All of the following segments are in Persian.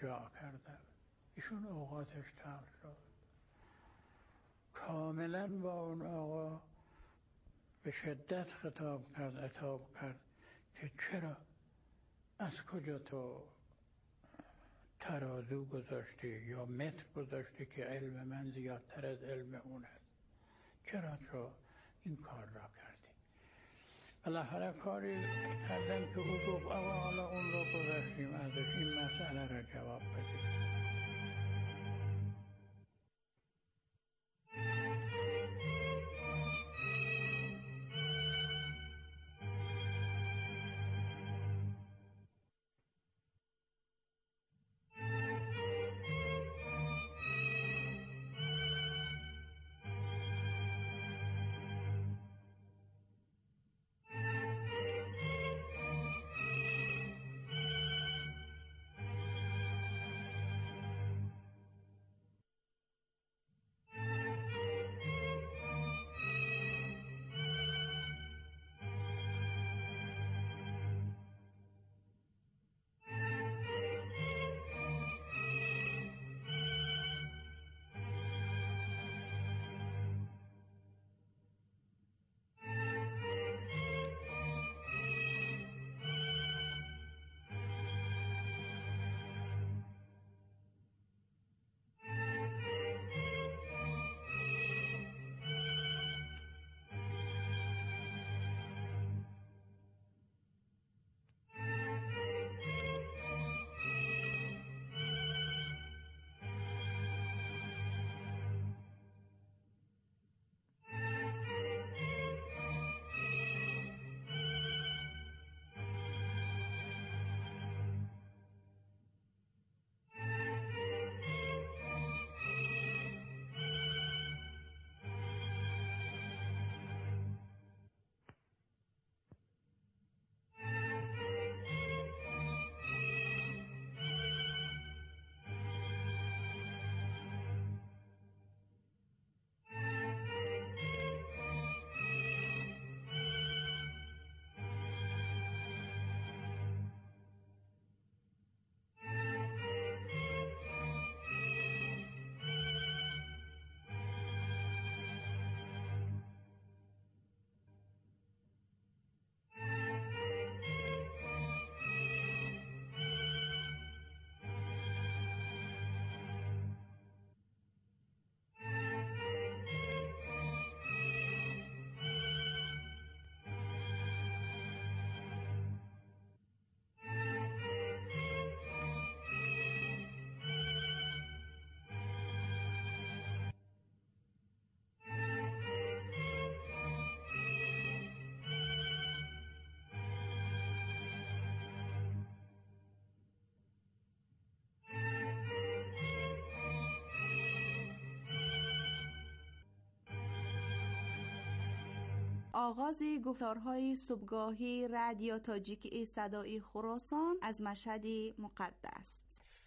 ارجاع کردن. ایشون اوقاتش تمام شد. کاملا با اون آقا به شدت خطاب کرد، عتاب کرد که چرا، از کجا تو ترازو گذاشتی یا متر گذاشتی که علم من زیادتر از علم اون هست؟ چرا تو این کار را کردی؟ بالاخره کاری کردم که او گفت آقا حالا اون رو گذاشتیم ازش، این مسئله را جواب بدیم. آغاز گفتارهای صبحگاهی رادیو تاجیکی صدای خراسان از مشهد مقدس.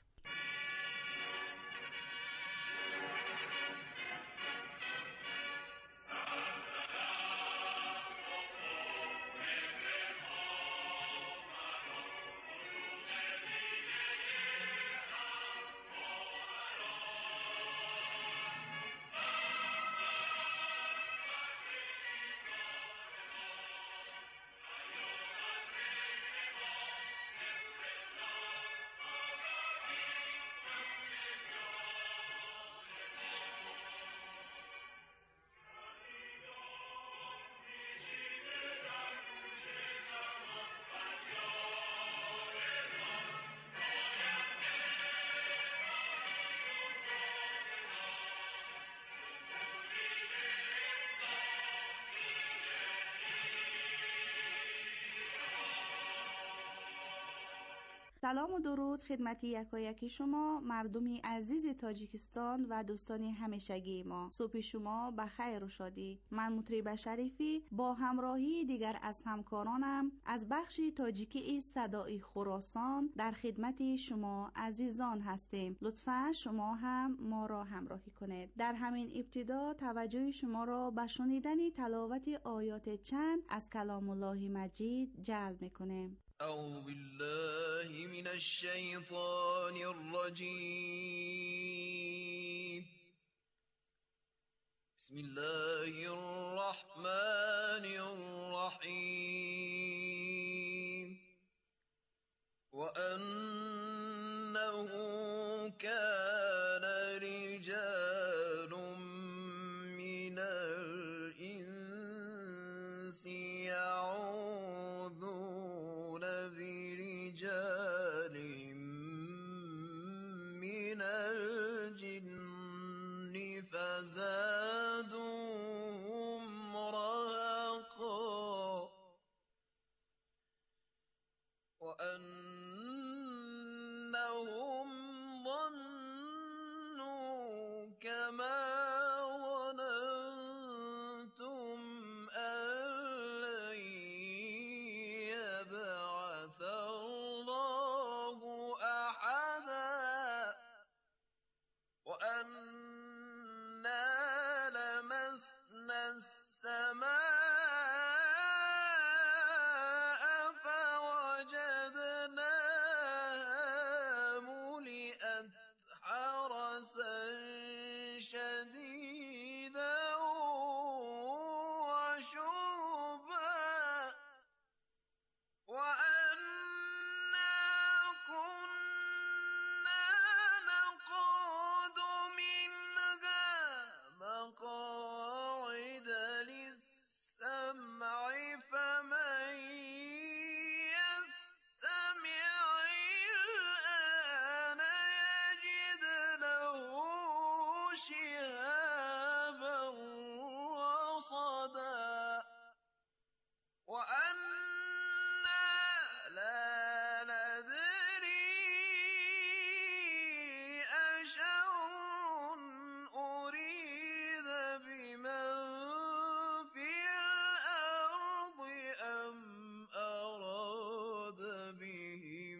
سلام و درود خدمت یکایک شما مردمی عزیز تاجیکستان و دوستان همیشگی ما. صبح شما بخیر و شادی. من مطرب شریفی با همراهی دیگر از همکارانم از بخش تاجیکی صدای خراسان در خدمت شما عزیزان هستیم. لطفاً شما هم ما را همراهی کنید. در همین ابتدا توجه شما را به شنیدن تلاوت آیات چند از کلام الله مجید جلب می‌کنیم. أعوذ بالله من الشيطان الرجيم. بسم الله الرحمن الرحيم. وأنه كان رجال من الإنس يعوذون برجال من الجن فزادوهم رهقا وأنهم ظنوا كما ظننتم أن لن يبعث الله أحدا وأنا لمسنا السماء فوجدناها ملئت حرسا شديدا وشربا وأنا كنا نقعد منها مقاعد للسمع فمن يستمع الآن يجد له شهابا رصدا وأنا لا ندري أشر أريد بمن في الأرض أم أراد بهم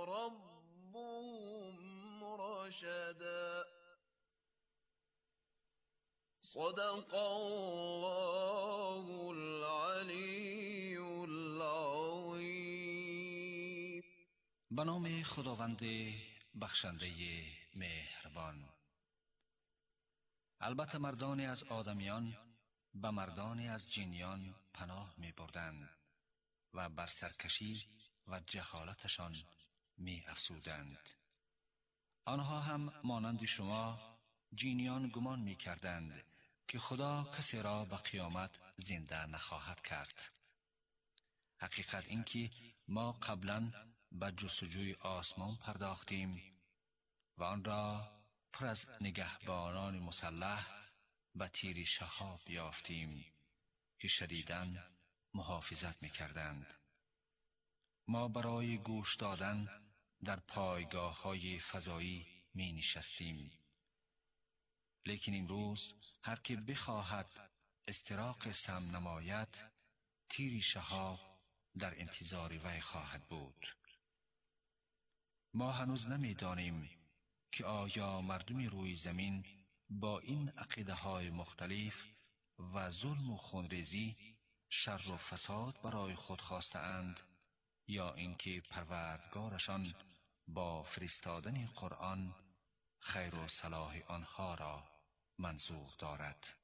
ربهم رشدا. صدق الله العلی العظیم. به نام خداوند بخشنده مهربان. البته مردانی از آدمیان به مردانی از جنیان پناه می بردند و بر سرکشی و جهالتشان می افزودند. آنها هم مانند شما جنیان گمان می کردند که خدا کسی را به قیامت زنده نخواهد کرد. حقیقت این که ما قبلا به جستجوی آسمان پرداختیم و آن را پر از نگهبانان مسلح به تیر شهاب یافتیم که شدیداً محافظت می کردند. ما برای گوش دادن در پایگاه های فضایی می نشستیم. لیکن امروز هر که بخواهد استراق سم نماید تیر شهاب در انتظار وی خواهد بود. ما هنوز نمی دانیم که آیا مردم روی زمین با این عقیده های مختلف و ظلم و خونریزی شر و فساد برای خود خواسته اند یا اینکه پروردگارشان با فرستادن قرآن خیر و صلاح آنها را منظور دارد.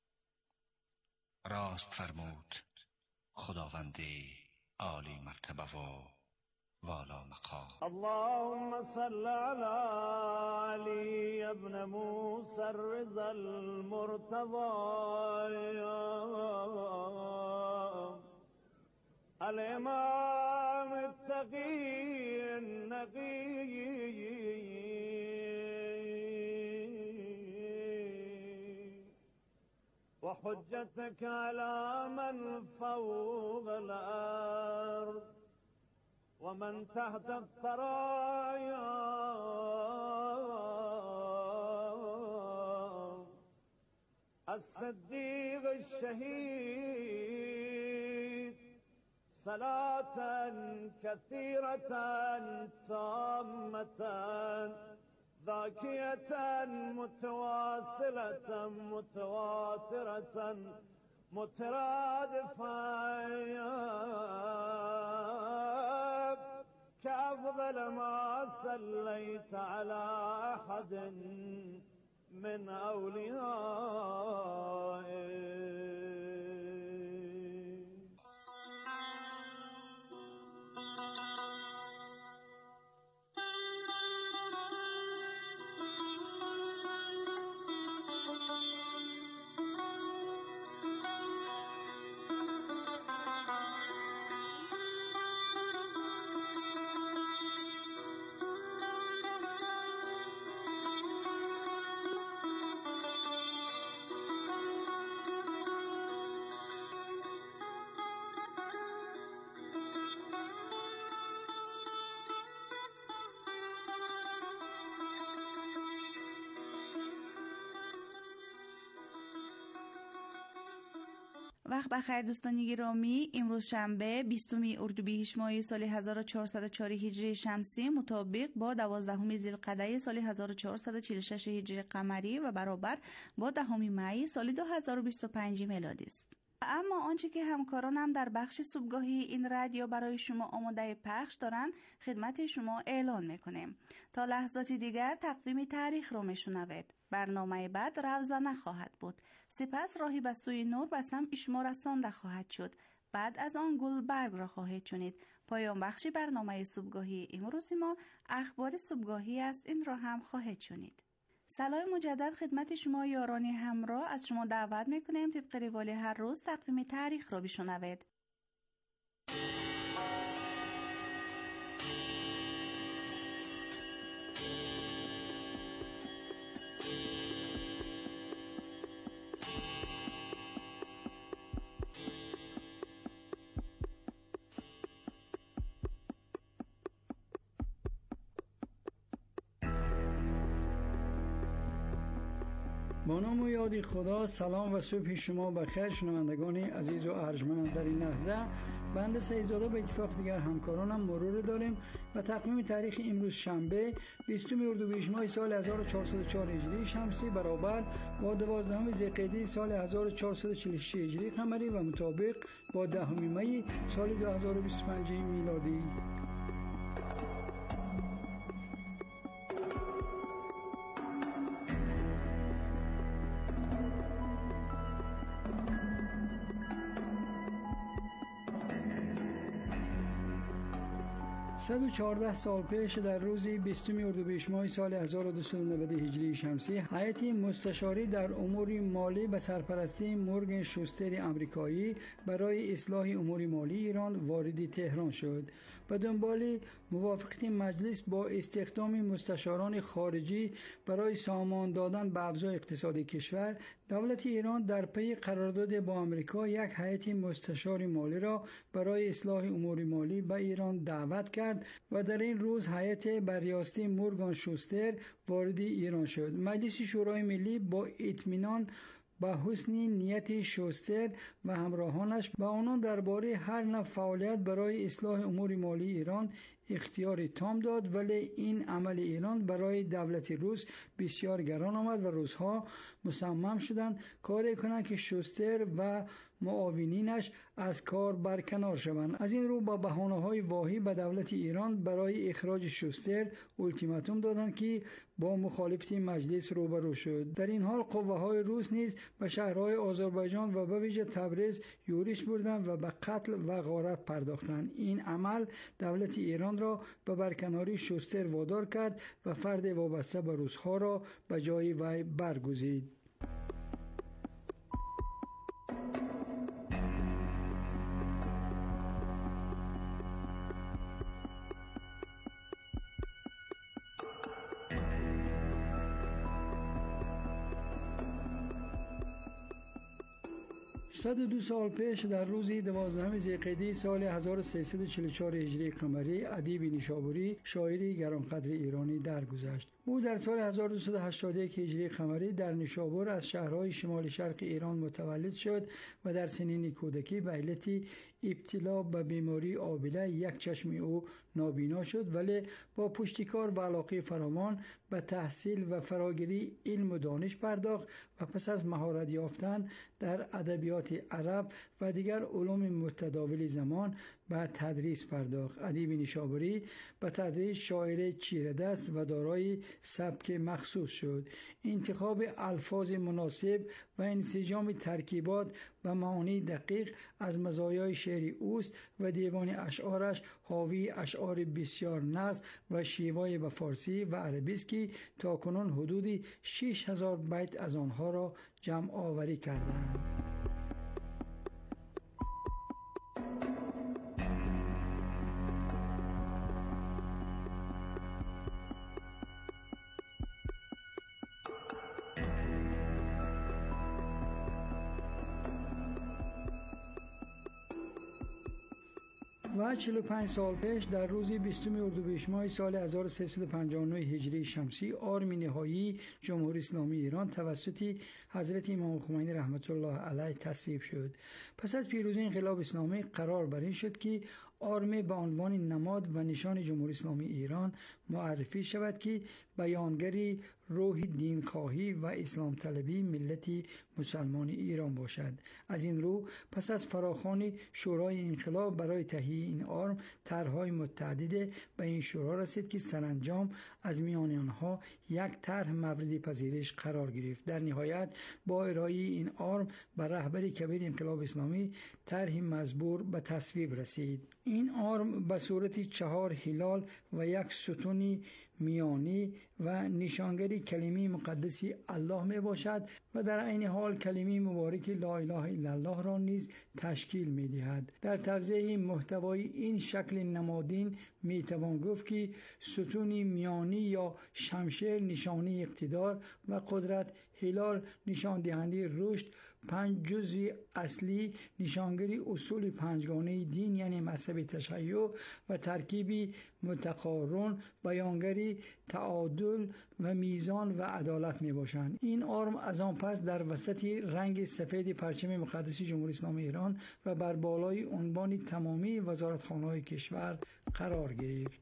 راست فرمود خداوند عالی مرتبه و والا مقام. اللهم صل على علي ابن موسى الرضا المرتضى الإمام التقي النقي وحجتك على من فوق الأرض ومن تحت الثرايا الصديق الشهيد صلاة كثيرة تامة ذاكية متواصلة متواترة مترادفة كأفضل ما صليت على أحد من أوليائك. وقت بخیر دوستان گرامی، امروز شنبه 20 اردیبهشت ماه سال 1404 هجری شمسی مطابق با 12 ذوالقعده سال 1446 هجری قمری و برابر با 10 می سال 2025 میلادی است. اما آنچه که همکارانم در بخش صبحگاهی این رادیو برای شما آماده پخش دارند خدمت شما اعلان میکنیم. تا لحظاتی دیگر تقویم تاریخ رو میشنوید. برنامه بعد روزانه خواهد بود. سپس راهی به سوی نور به سمت شما رسانده خواهد شد. بعد از آن گلبرگ را خواهید شنید. پایان بخش برنامه صبحگاهی امروز ما اخبار صبحگاهی است، این را هم خواهید شنید. سلام مجدد خدمت شما یارانی همراه از شما دعوت میکنیم طبق روال هر روز تقویم تاریخ را بشنوید. با نام و یاد خدا، سلام و صبح شما بخیر شنوندگان عزیز و ارجمند. در این لحظه بنده سعیدزاده به اتفاق دیگر همکارانم مرور داریم و تقویم تاریخ امروز شنبه 20 اردیبهشت ماه سال 1404 هجری شمسی برابر با 12 ذوالقعده سال 1446 هجری قمری و مطابق با 10 می سال 2025 میلادی. صد و 14 سال پیش در روز 20 اردیبهشت ماه سال 1290 هجری شمسی هیئت مستشاری در امور مالی به سرپرستی مورگان شوستر آمریکایی برای اصلاح امور مالی ایران وارد تهران شد. به دنبال موافقت مجلس با استخدام مستشاران خارجی برای سامان دادن به اوضاع اقتصادی کشور، دولت ایران در پی قرارداد با آمریکا یک هیئت مستشار مالی را برای اصلاح امور مالی به ایران دعوت کرد و در این روز هیئت بر ریاستی مورگان شوستر وارد ایران شد. مجلس شورای ملی با اطمینان با حسن نیت شوستر و همراهانش به آنان درباره هر نوع فعالیت برای اصلاح امور مالی ایران اختیار تام داد، ولی این عمل ایران برای دولت روس بسیار گران آمد و روس‌ها مصمم شدند کاری کنند که شوستر و معاونینش از کار برکنار شوند. از این رو با بهانه‌های واهی به دولت ایران برای اخراج شوستر التیماتوم دادند که با مخالفت مجلس روبرو شد. در این حال قوه‌های روس نیز به شهرهای آذربایجان و به ویژه تبریز یورش بردند و به قتل و غارت پرداختند. این عمل دولت ایران را به برکناری شوستر وادار کرد و فرد وابسته به روس‌ها را به جای وی برگزید. صد و 2 سال پیش در روز 12 ذوالقعده سال 1344 هجری قمری ادیب نیشابوری شاعری گرانقدر ایرانی درگذشت. او در سال 1281 هجری قمری در نیشابور از شهرهای شمال شرق ایران متولد شد و در سنین کودکی به علت ابتلا به بیماری آبله یک چشم او نابینا شد، ولی با پشتکار و علاقه فراوان به تحصیل و فراگیری علم و دانش پرداخت و پس از مهارت یافتن در ادبیات عرب و دیگر علوم متداول زمان به تدریس پرداخت. ادیب نیشابوری به تدریس شاعر چیره دست و دارای سبک مخصوص شد. انتخاب الفاظ مناسب و انسجام ترکیبات و معانی دقیق از مزایای شعر اوست و دیوان اشعارش حاوی اشعار بسیار نغز و شیوای به فارسی و عربی است که تاکنون حدود 6000 بیت از آنها را جمع آوری کردند. و 45 سال پیش در روز 20 اردیبهشت ماه سال 1359 هجری شمسی آرم نهایی جمهوری اسلامی ایران توسط حضرت امام خمینی رحمت الله علیه تصویب شد. پس از پیروزی انقلاب اسلامی قرار بر این شد که آرم به عنوان نماد و نشان جمهوری اسلامی ایران معرفی شود که بیانگری روح دینخواهی و اسلام طلبی ملت مسلمان ایران باشد. از این رو پس از فراخوان شورای انقلاب برای تهیه این آرم طرح‌های متعدد به این شورا رسید که سرانجام از میان آنها یک طرح مورد پذیرش قرار گرفت. در نهایت با ارائه این آرم به رهبر کبیر انقلاب اسلامی طرح مزبور به تصویب رسید. این آرم به صورت 4 هلال و یک ستون میانی و نشانگری کلمه مقدسی الله می باشد و در عین حال کلمه مبارک لا اله الا الله را نیز تشکیل می دهد. در توضیح محتوای این شکل نمادین می توان گفت که ستون میانی یا شمشیر نشانه اقتدار و قدرت، هلال نشان دهنده رشد، 5 جزء اصلی نشانگری اصول پنجگانه دین یعنی مذهب تشیع و ترکیبی متقارن بیانگری تعادل و میزان و عدالت می باشند. این آرم از آن پس در وسط رنگ سفید پرچم مقدس جمهوری اسلامی ایران و بر بالای عنوان تمامی وزارتخانه‌های کشور قرار گرفت.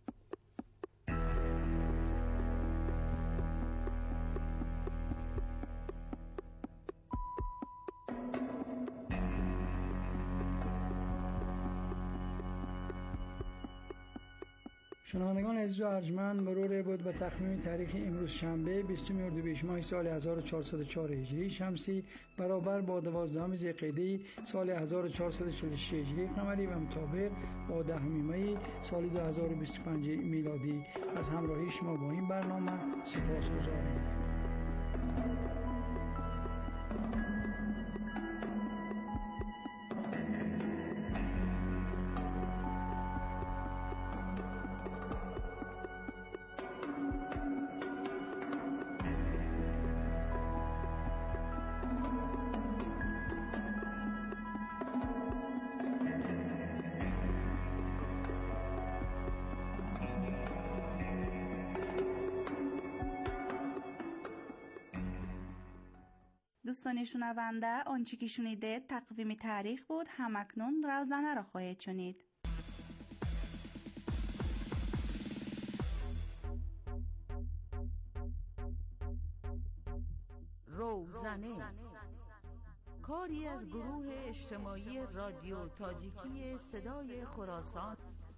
شنوندگان عزیز و ارجمند، مرور بود به تقویم تاریخ امروز شنبه 20 اردیبهشت ماه سال 1404 هجری شمسی برابر با 12 ذوالقعده سال 1446 هجری قمری و مطابق با 10 می سال 2025 میلادی. از همراهی شما با این برنامه سپاسگزارم. دوستان شنونده، آنچه که شنیده تقویم تاریخ بود. همکنون روزانه را خواهید شنید. روزانه کاری از گروه اجتماعی رادیو تاجیکی صدای خراسان.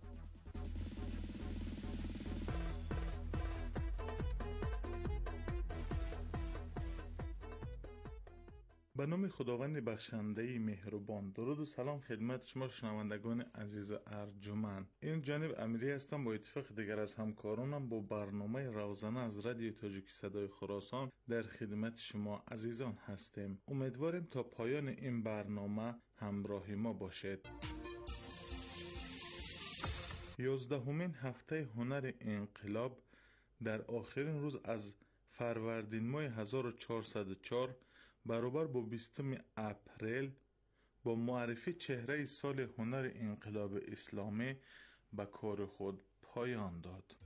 به نام خداوند بخشنده مهربان. درود و سلام خدمت شما شنوندگان عزیز و ارجمند. این جانب امیری هستم. با اتفاق دیگر از همکارانم با برنامه روزانه از رادیو تاجیکی صدای خراسان در خدمت شما عزیزان هستیم. امیدواریم تا پایان این برنامه همراه ما باشید. 11مین هفته هنر انقلاب در آخرین روز از فروردین ماه 1404 برابر با 20 اپریل با معرفی چهره سال هنر انقلاب اسلامی به کار خود پایان داد.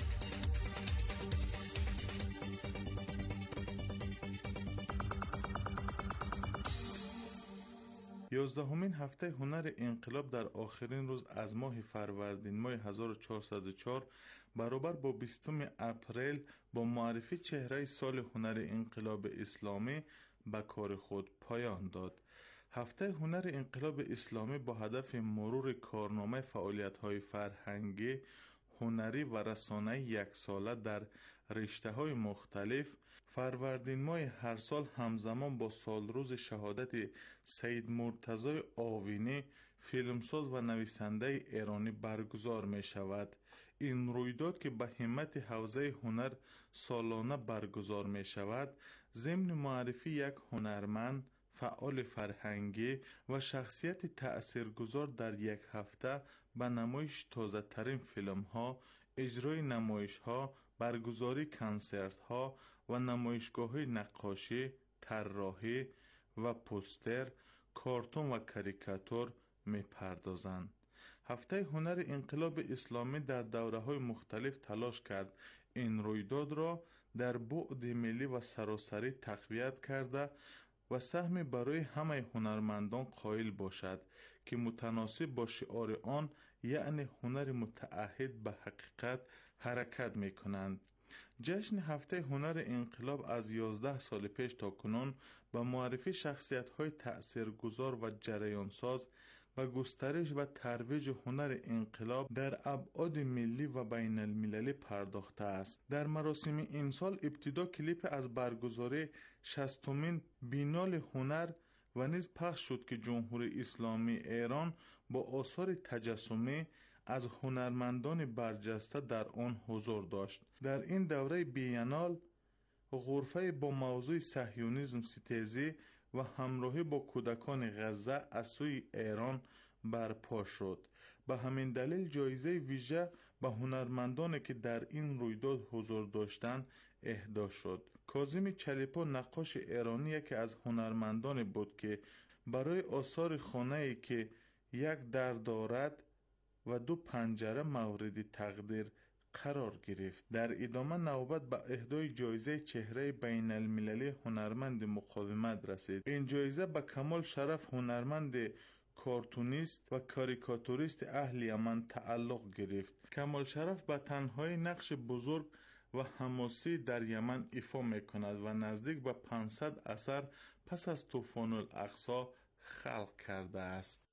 یازدهمین هفته هنر انقلاب در آخرین روز از ماه فروردین ماه 1404 برابر با 20 اپریل با معرفی چهره سال هنر انقلاب اسلامی به کار خود پایان داد. هفته هنر انقلاب اسلامی با هدف مرور کارنامه فعالیت‌های فرهنگی، هنری و رسانه‌ای یک ساله در رشته‌های مختلف فروردین ماه هر سال همزمان با سالروز شهادت سید مرتضی آوینی فیلمساز و نویسنده ایرانی برگزار می شود. این رویداد که به همت حوزه هنر سالانه برگزار می شود، ضمن معرفی یک هنرمند، فعال فرهنگی و شخصیت تأثیرگذار در یک هفته به نمایش تازه ترین فیلم ها، اجرای نمایش ها، برگزاری کنسرت ها و نمایشگاه نقاشی، طراحی و پوستر، کارتون و کاریکاتور می پردازند. هفته هنر انقلاب اسلامی در دوره‌های مختلف تلاش کرد این رویداد را در بعد ملی و سراسری تقویت کرده و سهمی برای همه هنرمندان قائل باشد که متناسب با شعار آن، یعنی هنر متعهد به حقیقت، حرکت می کنند. جشن هفته هنر انقلاب از 11 سال پیش تا کنون به معرفی شخصیت‌های تأثیرگذار و جریانساز و گسترش و ترویج هنر انقلاب در ابعاد ملی و بین المللی پرداخته است. در مراسم این سال ابتدا کلیپ از برگزاری 60مین بینال هنر و نیز پخش شد که جمهوری اسلامی ایران با آثار تجسمی از هنرمندان برجسته در آن حضور داشت. در این دوره بینال غرفه با موضوع صهیونیسم ستیزی و همراهی با کودکان غزه از سوی ایران برپا شد. به همین دلیل جایزه ویژه به هنرمندانی که در این رویداد حضور داشتند اهدا شد. کاظم چلیپا نقاش ایرانی یکی از هنرمندان بود که برای آثار خانه‌ای که یک در دارد و 2 پنجره مورد تقدیر قرار گرفت. در ادامه نوبت به اهدای جایزه چهره بین المللی هنرمند مقاومت رسید. این جایزه به کمال شرف هنرمند کارتونیست و کاریکاتوریست اهل یمن تعلق گرفت. کمال شرف به تنهایی نقش بزرگ و حماسی در یمن ایفا می کند و نزدیک به 500 اثر پس از طوفان الاقصی خلق کرده است.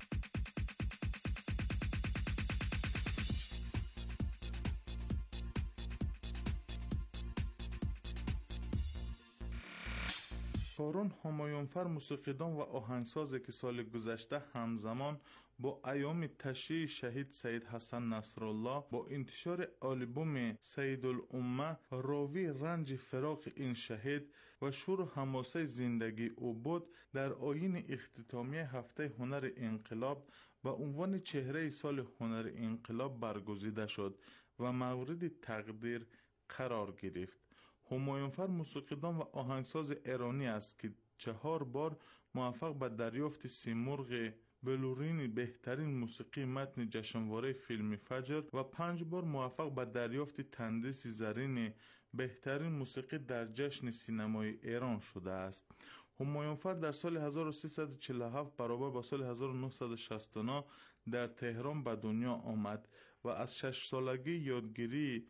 هارون همایونفر موسیقیدان و آهنگسازی که سال گذشته همزمان با ایام تشییع شهید سید حسن نصرالله با انتشار آلبوم سید الامه راوی رنج فراق این شهید و شور و حماسه زندگی او بود، در آیین اختتامی هفته هنر انقلاب به عنوان چهره سال هنر انقلاب برگزیده شد و مورد تقدیر قرار گرفت. همایونفر موسیقیدان و آهنگساز ایرانی است که 4 بار موفق به دریافت سیمرغ بلورین بهترین موسیقی متن جشنواره فیلم فجر و 5 بار موفق به دریافت تندیس زرین بهترین موسیقی در جشن سینمای ایران شده است. همایونفر در سال 1347 برابر با سال 1969 در تهران به دنیا آمد و از 6 سالگی یادگیری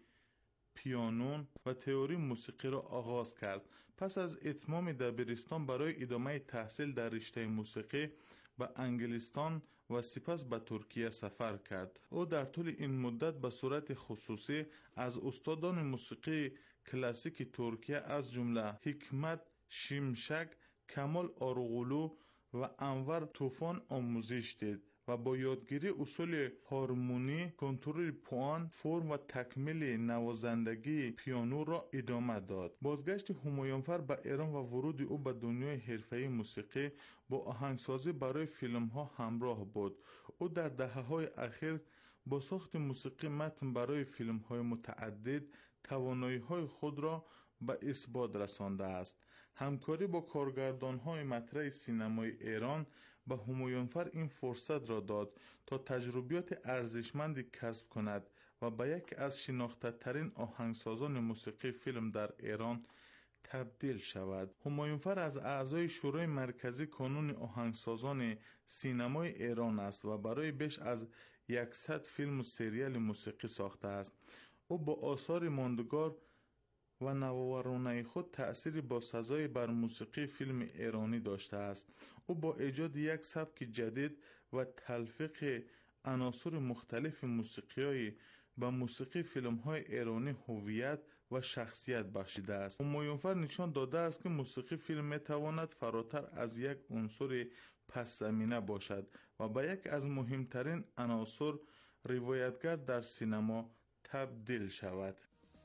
پیانو و تئوری موسیقی را آغاز کرد. پس از اتمام دبیرستان برای ادامه تحصیل در رشته موسیقی به انگلستان و سپس به ترکیه سفر کرد. او در طول این مدت به صورت خصوصی از استادان موسیقی کلاسیک ترکیه از جمله حکمت شیمشک، کمال آروغلو و انور طوفان آموزش دید و با یادگیری اصول هارمونی، کنترل پوان، فرم و تکمیل نوازندگی پیانو را ادامه داد. بازگشت همایونفر به ایران و ورود او به دنیای حرفه‌ای موسیقی با آهنگسازی برای فیلم‌ها همراه بود. او در دهه‌های اخیر با ساخت موسیقی متن برای فیلم‌های متعدد توانایی‌های خود را به اثبات رسانده است. همکاری با کارگردان‌های مطرح سینمای ایران به همایونفر این فرصت را داد تا تجربیات ارزشمندی کسب کند و به یکی از شناخته‌ترین آهنگسازان موسیقی فیلم در ایران تبدیل شود. همایونفر از اعضای شورای مرکزی کانون آهنگسازان سینمای ایران است و برای بیش از 100 فیلم و سریال موسیقی ساخته است. او با آثار ماندگار و نوآورانه خود تأثیری با سزای بر موسیقی فیلم ایرانی داشته است. او با ایجاد یک سبک جدید و تلفیق عناصر مختلف موسیقیایی به موسیقی فیلم‌های ایرانی هویت و شخصیت بخشیده است. همایونفر نشان داده است که موسیقی فیلم می‌تواند فراتر از یک عنصر پس زمینه باشد و به یک از مهمترین عناصر روایتگر در سینما تبدیل شود.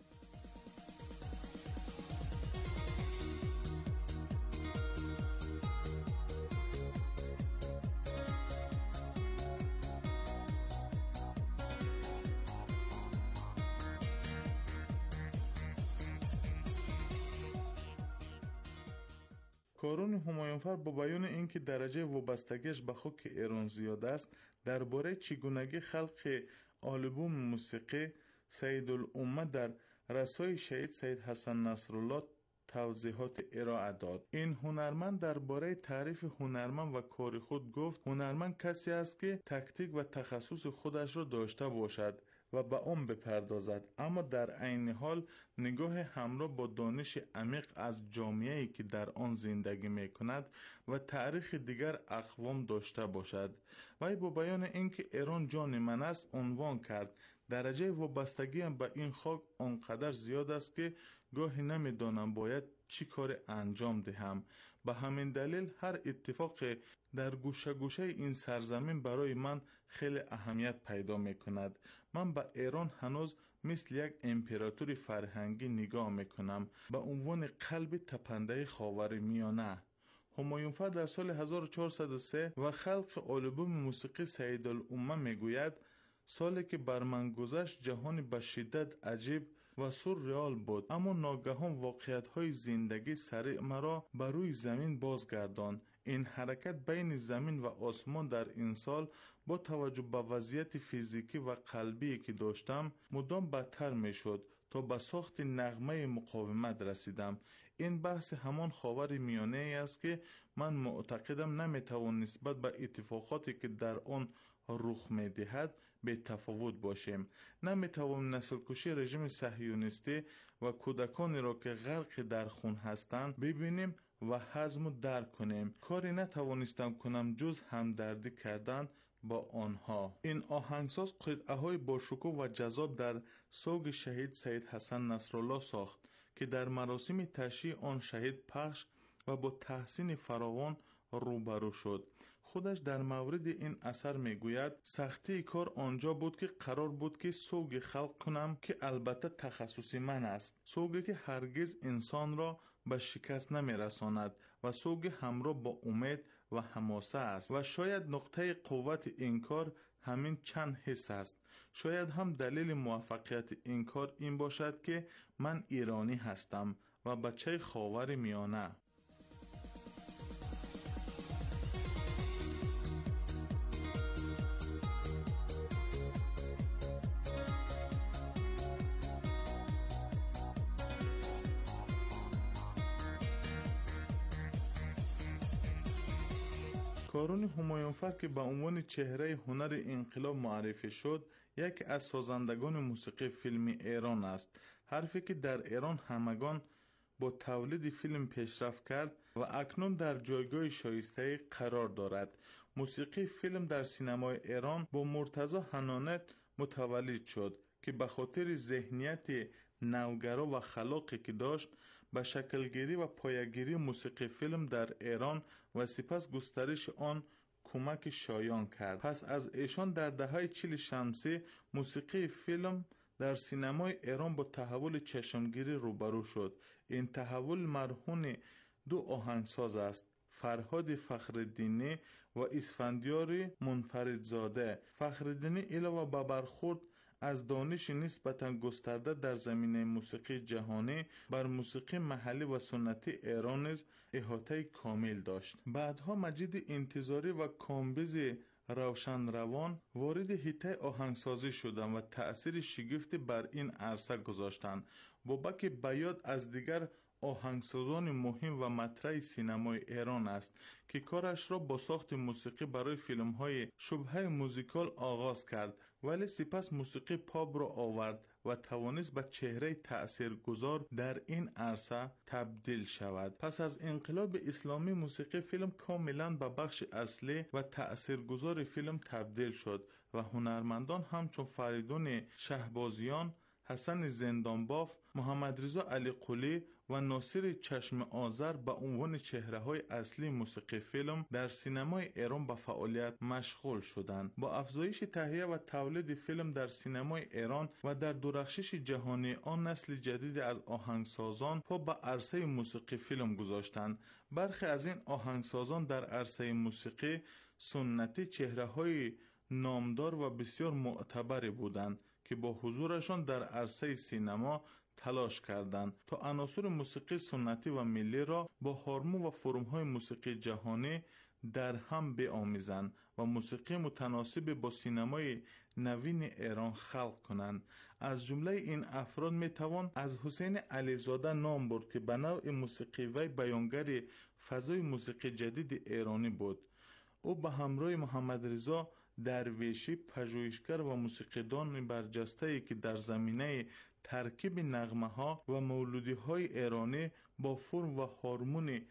کارون همایونفر با بیان اینکه درجه وابستگیش به خاک ایران زیاد است، درباره چگونگی خلق آلبوم موسیقی سیدالامه در رسای شهید سید حسن نصرالله توضیحات ارائه داد. این هنرمند درباره تعریف هنرمند و کار خود گفت: هنرمند کسی است که تکتیک و تخصص خودش را داشته باشد و به آن بپردازد، اما در عین حال نگاه همراه با دانش عمیق از جامعه‌ای که در آن زندگی می‌کند و تاریخ دیگر اقوام داشته باشد. وی با بیان اینکه ایران جان من است عنوان کرد: درجه وابستگیم به این خاک آنقدر زیاد است که گاهی نمی‌دانم باید چی کار انجام دهم. به همین دلیل هر اتفاق در گوشه گوشه این سرزمین برای من خیلی اهمیت پیدا می‌کند. من به ایران هنوز مثل یک امپراتوری فرهنگی نگاه می‌کنم، به عنوان قلب تپنده خاورمیانه. همایونفر در سال 1403 و خلق آلبوم موسیقی سیدالامه میگوید: سالی که بر من گذشت جهانی به شدت عجیب و سورئال بود، اما ناگهان واقعیت‌های زندگی سریع مرا بر روی زمین بازگرداند. این حرکت بین زمین و آسمان در این سال با توجه به وضعیت فیزیکی و قلبی که داشتم مدام بدتر می شد تا به ساخت نغمه مقاومت رسیدم. این بحث همان خاور میانه است که من معتقدم نمیتوان نسبت به اتفاقاتی که در آن رخ می دهد به تفاوت باشیم. نمیتوان نسل کشی رژیم صهیونیستی و کودکانی را که غرق در خون هستند ببینیم و هضم و درک کنیم. کاری نتوانستم کنم جز همدردی کردن با آنها. این آهنگساز قطعه های با شکوه و جذاب در سوگ شهید سید حسن نصرالله ساخت که در مراسم تشییع آن شهید پخش و با تحسین فراوان روبرو شد. خودش در مورد این اثر میگوید: سختی کار آنجا بود که قرار بود که سوگ خلق کنم که البته تخصصی من است، سوگی که هرگز انسان را به شکست نمی رساند و سوگ همراه با امید و حماسه است و شاید نقطه قوت این کار همین چند حس است. شاید هم دلیل موفقیت این کار این باشد که من ایرانی هستم و بچه خاور میانه. کارون همایونفر که به عنوان چهره هنر انقلاب معرفی شد، یک از سازندگان موسیقی فیلم ایران است. حرفی که در ایران همگان با تولید فیلم پیشرفت کرد و اکنون در جایگاه شایسته قرار دارد. موسیقی فیلم در سینمای ایران با مرتضی حنانه متولد شد که به خاطر ذهنیت نوگرا و خلاقی که داشت به شکلگیری و پایه‌گیری موسیقی فیلم در ایران و سپس گسترش آن کمک شایان کرد. پس از ایشان در دهه 40 شمسی موسیقی فیلم در سینمای ایران با تحول چشمگیری روبرو شد. این تحول مرهون دو آهنگساز است: فرهاد فخرالدینی و اسفندیار منفردزاده. فخرالدینی علاوه بر برخورد از دانش نسبتاً گسترده در زمینه موسیقی جهانی بر موسیقی محلی و سنتی ایران نیز احاطه کامل داشت. بعدها مجید انتظاری و کامبیز روشن روان وارد حیطه آهنگسازی شدند و تأثیر شگفتی بر این عرصه گذاشتند. بابک بیات از دیگر آهنگسازان مهم و مطرح سینمای ایران است که کارش را با ساخت موسیقی برای فیلم‌های شبه موزیکال آغاز کرد، ولی سپس موسیقی پاپ را آورد و توانست به چهره تأثیرگذار در این عرصه تبدیل شود. پس از انقلاب اسلامی موسیقی فیلم کاملا به بخش اصلی و تأثیرگذار فیلم تبدیل شد و هنرمندان همچون فریدون شهبازیان، حسن زندانباف، محمد رضا علی قلی و ناصر چشم آذر به عنوان چهره‌های اصلی موسیقی فیلم در سینمای ایران به فعالیت مشغول شدند. با افزایش تهیه و تولید فیلم در سینمای ایران و در درخشش جهانی آن، نسل جدید از آهنگسازان پا به عرصه موسیقی فیلم گذاشتند. برخی از این آهنگسازان در عرصه موسیقی سنتی چهره‌های نامدار و بسیار معتبری بودند که با حضورشان در عرصه سینما تلاش کردند تا عناصر موسیقی سنتی و ملی را با هارمون و فرم‌های موسیقی جهانی در هم بیامیزند و موسیقی متناسب با سینمای نوین ایران خلق کنند. از جمله این افراد میتوان از حسین علیزاده نام برد که به نوع موسیقی وی بیانگر فضای موسیقی جدید ایرانی بود. او به همراه محمد رضا درویشی، پژوهشگر و موسیقیدان برجسته‌ای که در زمینه ترکیب نغمه‌ها و مولودی‌های ایرانی با فرم و هارمون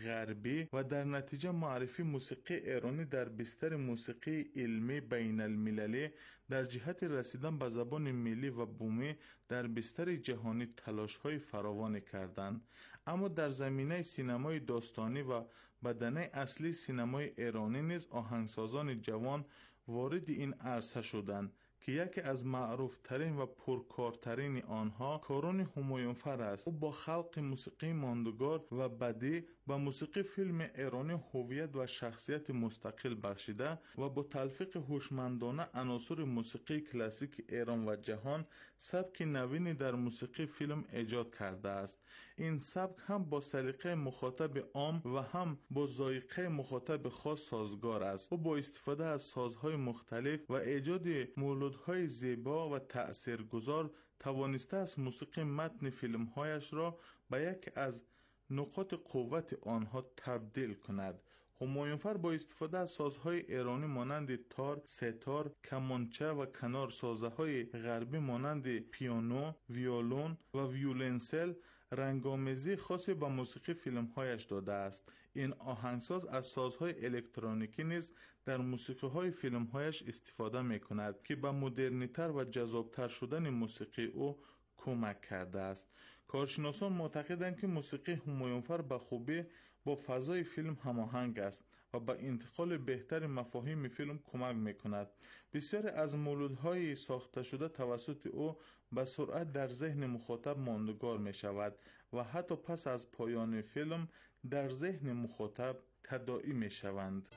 غربی و در نتیجه معرفی موسیقی ایرانی در بستر موسیقی علمی بین المللی در جهت رسیدن به زبان ملی و بومی در بستر جهانی تلاش‌های فراوانی کردند. اما در زمینه سینمای داستانی و بدنه اصلی سینمای ایرانی نیز آهنگسازان جوان وارد این عرصه شدند که یکی از معروفترین و پرکارترین آنها کارون همایونفر است. او با خلق موسیقی ماندگار و بدیع و موسیقی فیلم ایرانی هویت و شخصیت مستقل بخشیده و با تلفیق هوشمندانه عناصر موسیقی کلاسیک ایران و جهان سبک نوینی در موسیقی فیلم ایجاد کرده است. این سبک هم با سلیقه مخاطب عام و هم با ذائقه مخاطب خاص سازگار است. او با استفاده از سازهای مختلف و ایجاد مولودهای زیبا و تأثیرگذار توانسته است موسیقی متن فیلمهایش را به یک از نقاط قوت آنها تبدیل کند. همایونفر با استفاده از سازهای ایرانی مانند تار، ستار، کمانچه و کنار، سازهای غربی مانند پیانو، ویولون و ویولنسل رنگامیزی خاصی به موسیقی فیلمهایش داده است. این آهنگساز از سازهای الکترونیکی نیز در موسیقی‌های فیلمهایش استفاده می‌کند که به مدرنی‌تر و جذاب‌تر شدن موسیقی او کمک کرده است. کارشناسان معتقدند که موسیقی همایونفر به خوبی با فضای فیلم هماهنگ است و به انتقال بهتر مفاهیم فیلم کمک می‌کند. بسیاری از مولودهای ساخته شده توسط او به سرعت در ذهن مخاطب ماندگار می‌شود و حتی پس از پایان فیلم در ذهن مخاطب تداعی می‌شوند.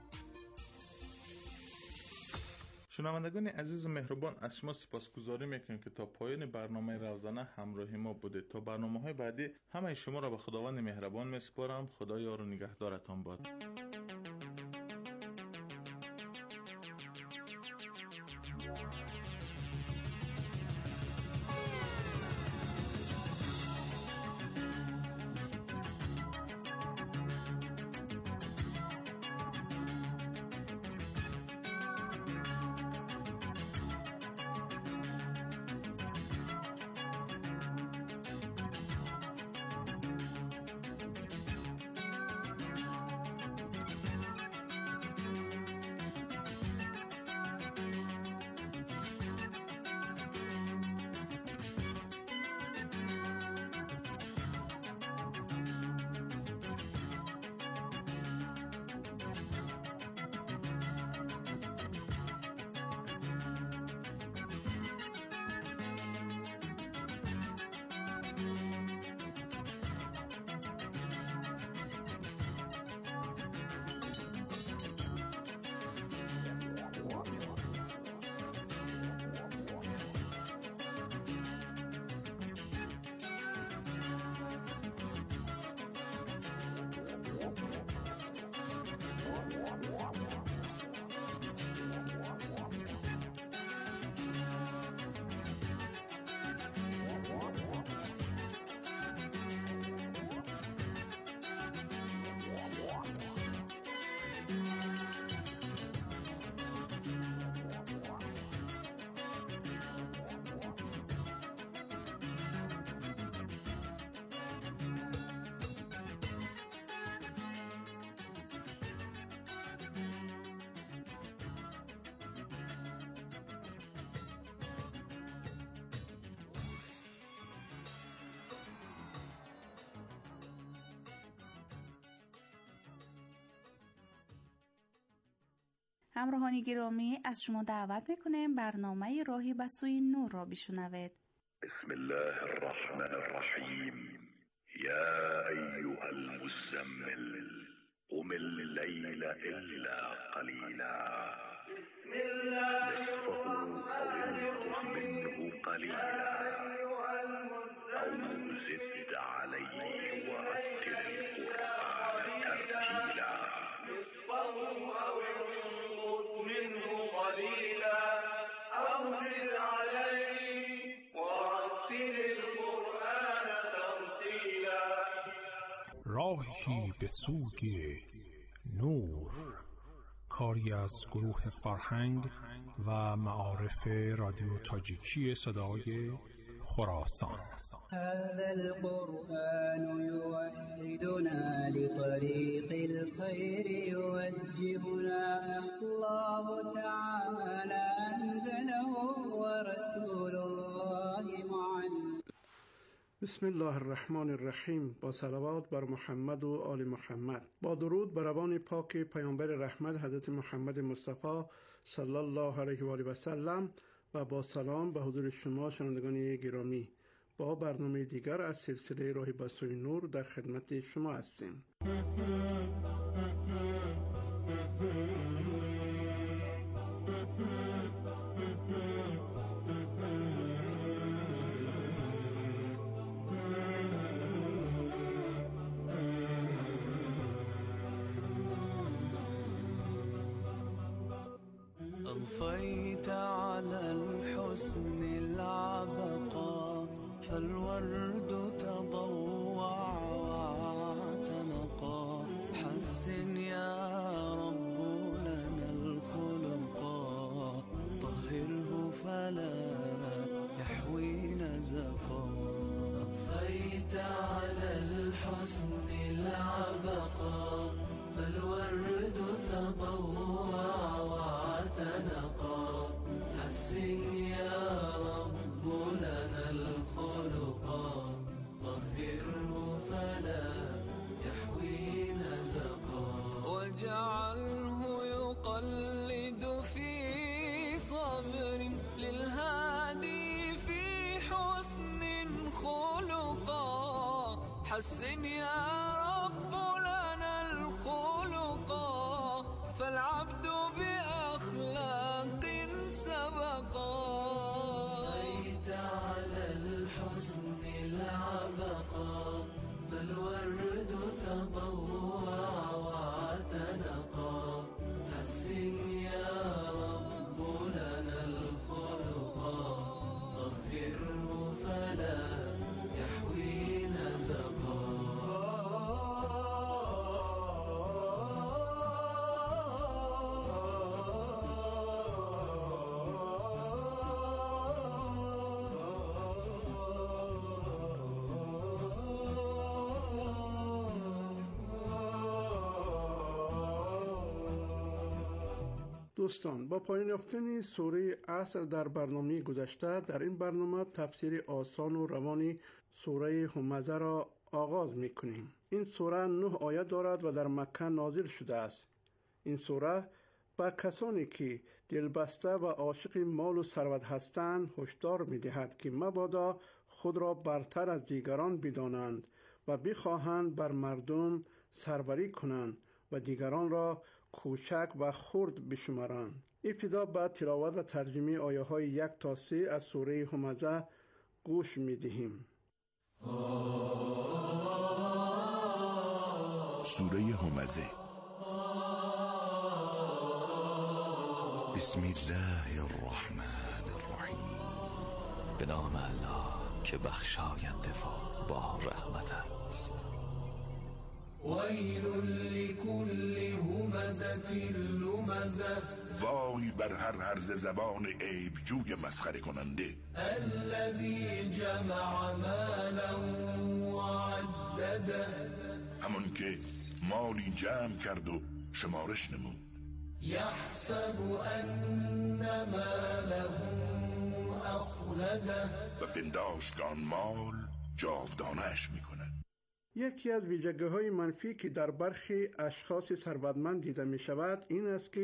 شنوندگان عزیز و مهربان، از شما سپاسگزاری میکنم که تا پایان برنامه روزانه همراه ما بودید. تا برنامه‌های بعدی همه شما را به خداوند مهربان میسپارم. خدا یار و نگهدارتان باد. همراهان گرامی، از شما دعوت میکنیم برنامه راهی به سوی نور را بشنوید. بسم الله الرحمن الرحیم. یا ایها المزمل قم الليل الا قلیلا نصفه او انقص منه قلیلا او زد علیه ورتل القرآن ترتیلا نصفه او انقص منه قلیلا او زد علیه ورتل القرآن ترتیلا. راهی به سوی نور، کاری از گروه فرهنگ و معارف رادیو تاجیکی صدای خراسان. هذا القرآن يوحدنا لطريق الخير يوجهنا الله تعالى أنزله ورسول الله معلم. بسم الله الرحمن الرحیم. با صلوات بر محمد و آل محمد، با درود بر روان پاک پیامبر رحمت حضرت محمد مصطفی صلی الله علیه و آله و سلم و با سلام به حضور شما شنوندگان گرامی، با برنامه دیگر از سلسله راهی به سوی نور در خدمت شما هستیم. أضفيت على الحسن العبقى فالورد تضوع واعتنقا حسن يا رب لنا الخلقا طهره فلا يحوي نزقا. أضفيت على الحسن العبقى فالورد تضوع واعتنقا حسن يا رب لنا الخلقا طهره فلا يحوي نزقا. واجعله يقلد في صبر للهادي في حسن خلقا حسن يا رب لنا الخلقا فالعبد بأخلاق سبقا. أضفيت على الحسن العبقا فالورد تضوع واعتنقا حسن يا رب لنا الخلقا طهره فلا يحوي نزقا. دوستان، با پایان یافتن سوره عصر در برنامه گذشته، در این برنامه تفسیر آسان و روانی سوره همزه را آغاز می‌کنیم. این سوره 9 آیه دارد و در مکه نازل شده است. این سوره به کسانی که دلبسته و عاشق مال و ثروت هستند هشدار می‌دهد که مبادا خود را برتر از دیگران بدانند و بخواهند بر مردم سروری کنند و دیگران را کوچک و خرد بشمارند. ابتدا به تلاوت و ترجمه آیه های 1 تا 3 از سوره همزه گوش می دهیم. سوره همزه. بسم الله الرحمن الرحیم. به نام الله که بخشاینده و با رحمت است. ویل لكل همزة لمزة. وای بر هر هرز زبان عیب جوی مسخره کننده. الذي جمع مالا وعدده. همون که مالی جمع کرد و شمارش نمود. یحسب ان ماله اخلده. و پنداشت که آن مال جاودانه‌اش میکنه. یکی از ویژگی‌های منفی که در برخی اشخاص ثروتمند دیده می‌شود این است که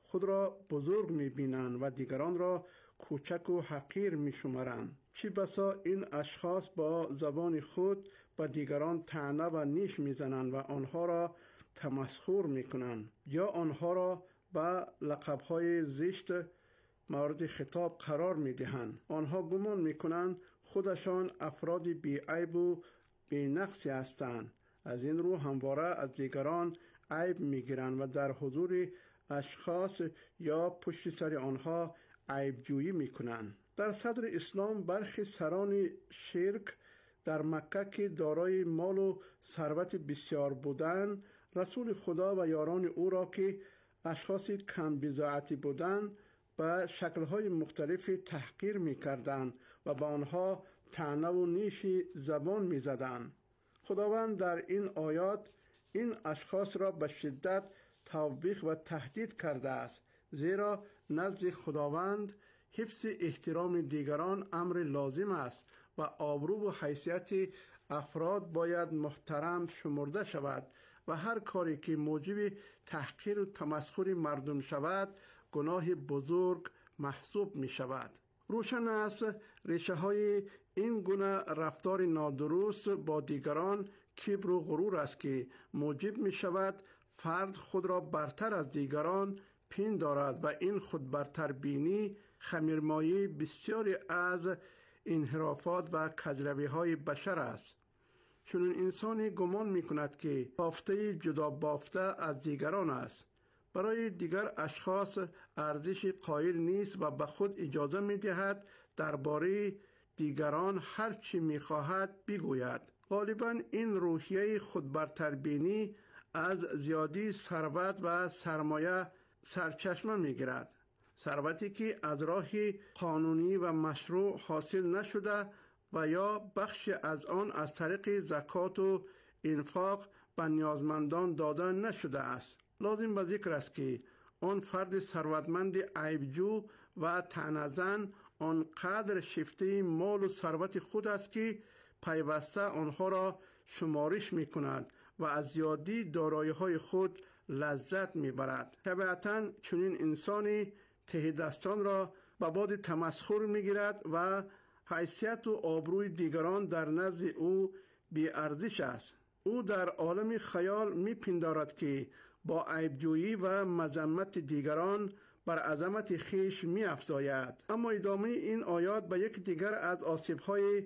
خود را بزرگ می‌بینند و دیگران را کوچک و حقیر می‌شمارند. چی بسا این اشخاص با زبان خود و دیگران طعنه و نیش می‌زنند و آنها را تمسخر می‌کنند یا آنها را با لقب‌های زشت مورد خطاب قرار می‌دهند. آنها گمان می‌کنند خودشان افراد بی‌عیب و بی‌نقصی هستند. از این رو همواره از دیگران عیب می‌گیرند و در حضور اشخاص یا پشت سر آنها عیب جویی می‌کنند. در صدر اسلام برخی سران شرک در مکه که دارای مال و ثروت بسیار بودند، رسول خدا و یاران او را که اشخاص کم بضاعتی بودند به شکل‌های مختلف تحقیر می‌کردند و به آنها طعنه و نیش زبان می‌زدند. خداوند در این آیات این اشخاص را به شدت توبیخ و تهدید کرده است، زیرا نزد خداوند حفظ احترام دیگران امر لازم است و آبرو و حیثیت افراد باید محترم شمرده شود و هر کاری که موجب تحقیر و تمسخر مردم شود گناه بزرگ محسوب می شود. روشن است ریشه های این گونه رفتار نادرست با دیگران کبر و غرور است که موجب می شود فرد خود را برتر از دیگران پندارد و این خود برتر بینی خمیرمایه بسیاری از انحرافات و کجروی های بشر است. چون انسانی گمان می کند که بافته جدا بافته از دیگران است. برای دیگر اشخاص ارزش قائل نیست و به خود اجازه می دهد درباره دیگران هر چی می خواهد بگوید. غالباً این روحیه خود برتر بینی از زیادی ثروت و سرمایه سرچشمه می گیرد. ثروتی که از راه قانونی و مشروع حاصل نشده و یا بخش از آن از طریق زکات و انفاق به نیازمندان داده نشده است. لازم به ذکر است که آن فرد ثروتمند عیبجو و طعنه‌زن آنقدر شیفته مال و ثروت خود است که پیوسته آنها را شمارش می کند و از زیادی دارایی‌های خود لذت می برد. طبیعتاً چنین انسانی ته دستان را به باد تمسخر می گیرد و حیثیت و آبروی دیگران در نزد او بی ارزش است. او در عالم خیال می پندارد که با عیبجویی و مذمت دیگران بر عظمت خیش می افزاید. اما ادامه این آیات به یک دیگر از آسیب‌های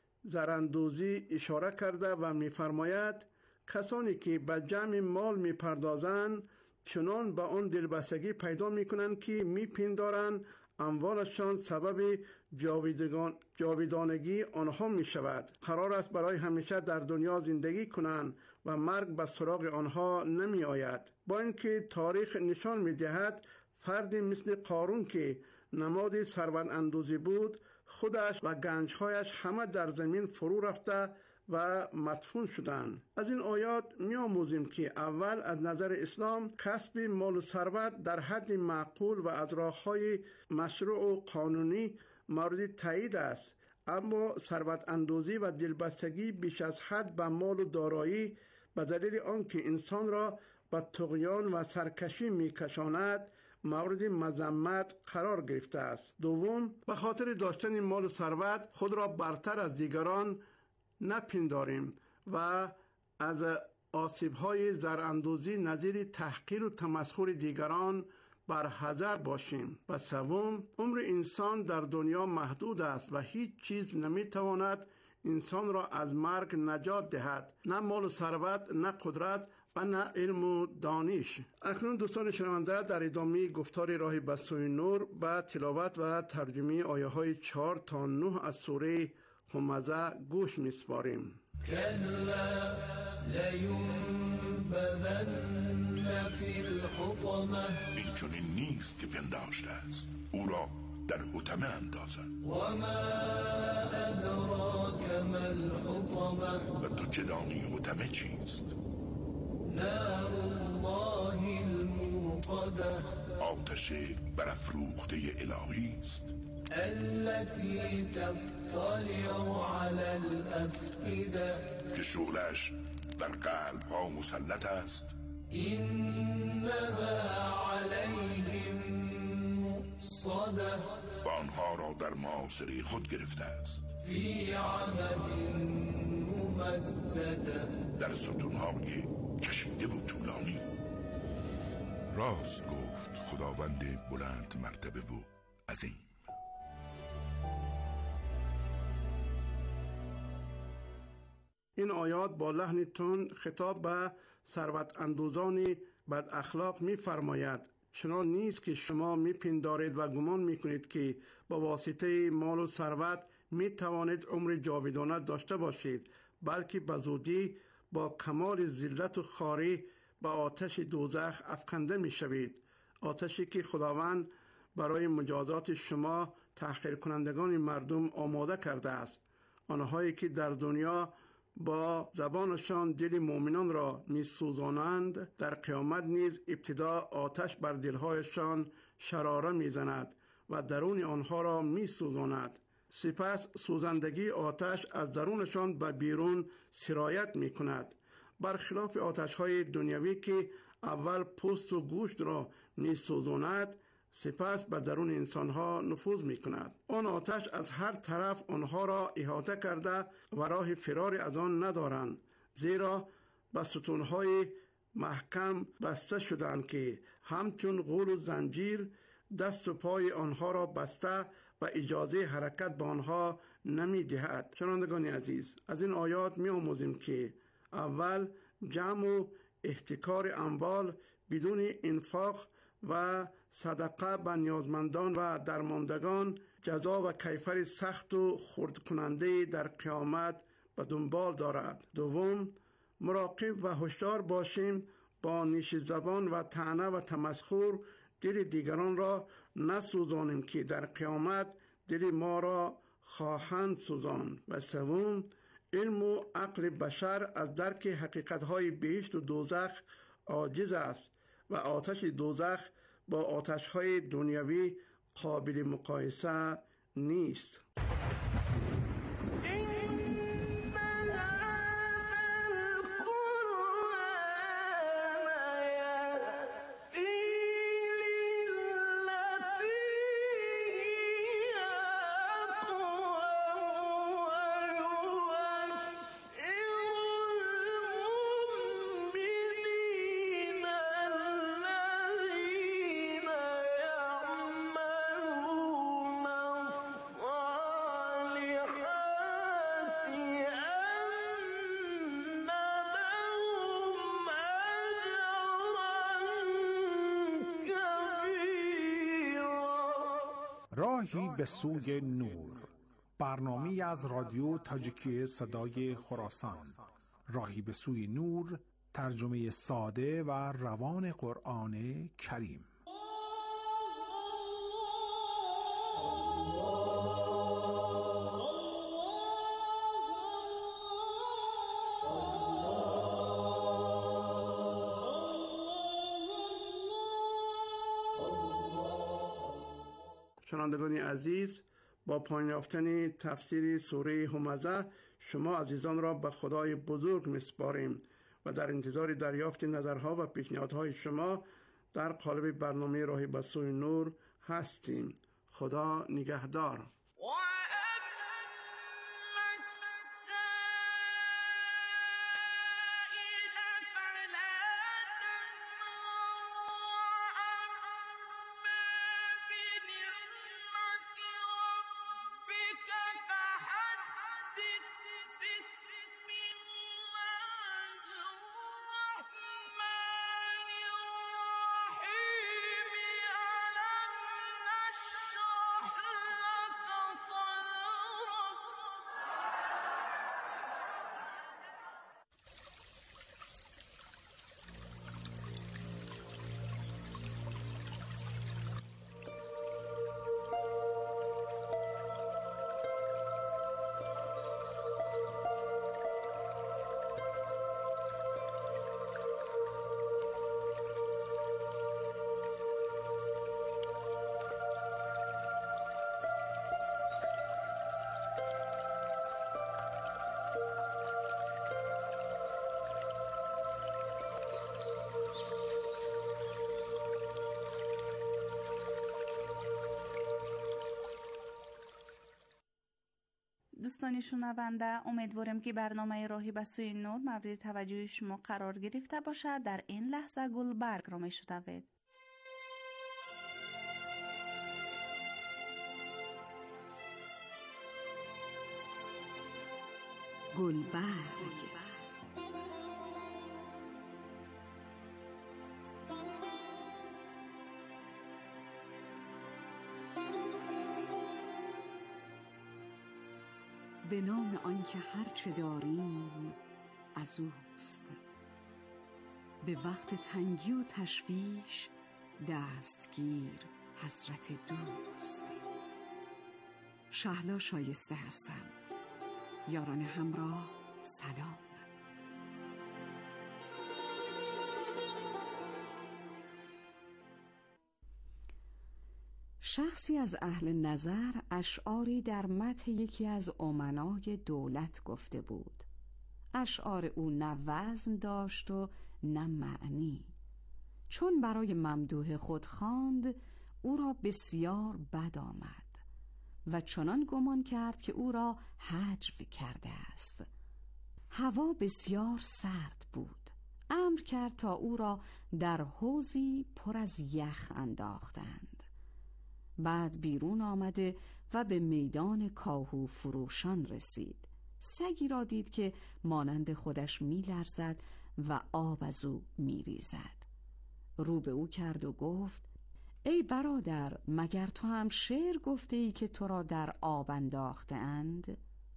زراندوزی اشاره کرده و می فرماید کسانی که به جمع مال می پردازند چنان به آن دلبستگی پیدا می کنند که می پندارند اموالشان سبب جاودانگی آنها می شود. قرار است برای همیشه در دنیا زندگی کنند و مرگ به سراغ آنها نمی آید. با اینکه تاریخ نشان می دهد فردی مثل قارون که نماد ثروت اندوزی بود خودش و گنجهایش همه در زمین فرو رفته و مدفون شدند. از این آیات می آموزیم که اول از نظر اسلام کسب مال و ثروت در حد معقول و از راه‌های مشروع و قانونی مورد تایید است، اما ثروت اندوزی و دلبستگی بیش از حد به مال و دارایی به دلیل آنکه انسان را به طغیان و سرکشی می‌کشاند مورد مذمت قرار گرفته است. دوم، به خاطر داشتن مال و ثروت خود را برتر از دیگران نپنداریم و از آسیب‌های زراندوزی نظیر تحقیر و تمسخر دیگران بر حذر باشیم. و سوم، عمر انسان در دنیا محدود است و هیچ چیز نمیتواند انسان را از مرگ نجات دهد، نه مال و ثروت، نه قدرت و نه علم و دانش. اکنون دوستان شنونده در ادامه گفتار راه به سوی نور به تلاوت و ترجمه آیه های 4 تا 9 از سوره همزه گوش می‌سپاریم. كلا لينبذن في الحطمة. این چنین نیست که پنداشته است، او را در حطمه اندازد. وما ادراك ما الحطمة. و تو چه دانی حطمه چیست؟ نار الله الموقدة. آتش برافروخته الهی است. التي تطلع على الأفئدة. که شعلش بر قلب ها مسلط است. إنها عليهم مؤصدة و آنها را در معاصره خود گرفته است. فی عمد ممدده در ستونهای کشیده و طولانی. راست گفت خداوند بلند مرتبه و عظیم. این آیات با لحن تند خطاب به ثروت اندوزان بد اخلاق می فرماید: چنان نیست که شما می پندارید و گمان می کنید که با واسطه مال و ثروت می توانید عمر جاودانه داشته باشید، بلکه به زودی با کمال ذلت و خواری به آتش دوزخ افکنده می شوید. آتشی که خداوند برای مجازات شما تحقیر کنندگان مردم آماده کرده است. آنهایی که در دنیا با زبانشان دل مؤمنان را می سوزانند، در قیامت نیز ابتدا آتش بر دلهایشان شراره می زند و درون آنها را می سوزاند. سپس سوزندگی آتش از درونشان به بیرون سرایت می کند. برخلاف آتش های دنیوی که اول پوست و گوشت را می سوزاند، سپس به درون انسانها نفوذ می کند. آن آتش از هر طرف آنها را احاطه کرده و راه فراری از آن ندارند، زیرا به ستونهای محکم بسته شدند که همچون غول و زنجیر دست و پای آنها را بسته و اجازه حرکت به آنها نمی دهد. شنوندگان عزیز، از این آیات می آموزیم که اول جمع و احتکار اموال بدون انفاق و صدقه به نیازمندان و درماندگان جزا و کیفر سخت و خرد کننده در قیامت به دنبال دارد. دوم، مراقب و هوشیار باشیم با نیش زبان و طعنه و تمسخر دل دیگران را نسوزانیم که در قیامت دل ما را خواهند سوزاند. و سوم، علم و عقل بشر از درک حقیقت‌های بهشت و دوزخ عاجز است و آتش دوزخ با آتش‌های دنیوی قابل مقایسه نیست. راهی به سوی نور، برنامه از رادیو تاجیکی صدای خراسان. راهی به سوی نور، ترجمه ساده و روان قرآن کریم. شنوندگان عزیز، با پایان یافتن تفسیر سوره همزه شما عزیزان را به خدای بزرگ میسپاریم و در انتظار دریافت نظرها و پیشنهادهای شما در قالب برنامه راهی به سوی نور هستیم. خدا نگهدار. ألم نشرح لك دوستان شنونده، امیدوارم که برنامه راهی به سوی نور مورد توجه شما قرار گرفته باشد. در این لحظه گلبرگ را میشنوید. گلبرگ. به نام آنکه هرچه داریم از اوست، به وقت تنگی و تشویش دستگیر حضرت دوست. شهلا شایسته هستم. یاران همراه سلام. شخصی از اهل نظر اشعاری در مدح یکی از امنای دولت گفته بود. اشعار او نه وزن داشت و نه معنی. چون برای ممدوح خود خواند، او را بسیار بد آمد و چنان گمان کرد که او را هجو کرده است. هوا بسیار سرد بود. امر کرد تا او را در حوضی پر از یخ انداختند. بعد بیرون آمده و به میدان کاهو فروشان رسید. سگی را دید که مانند خودش می لرزد و آب از او می ریزد. رو به او کرد و گفت: ای برادر، مگر تو هم شعر گفته ای که تو را در آب انداخته اند؟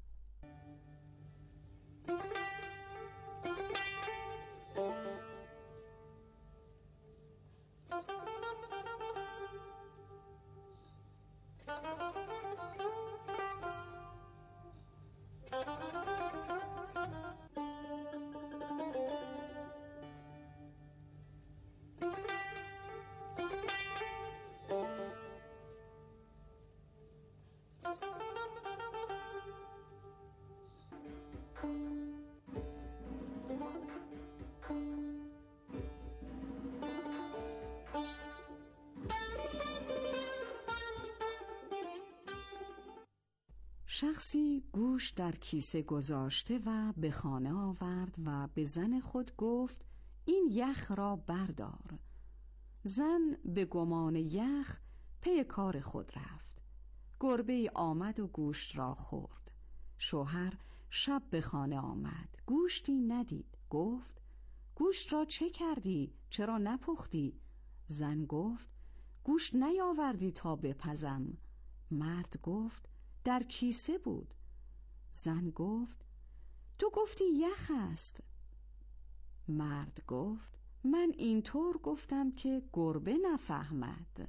شخصی گوش در کیسه گذاشته و به خانه آورد و به زن خود گفت: این یخ را بردار. زن به گمان یخ پی کار خود رفت. گربه آمد و گوشت را خورد. شوهر شب به خانه آمد، گوشتی ندید. گفت: گوشت را چه کردی؟ چرا نپختی؟ زن گفت: گوشت نیاوردی تا بپزم. مرد گفت: در کیسه بود. زن گفت: تو گفتی یخ است. مرد گفت: من اینطور گفتم که گربه نفهمد.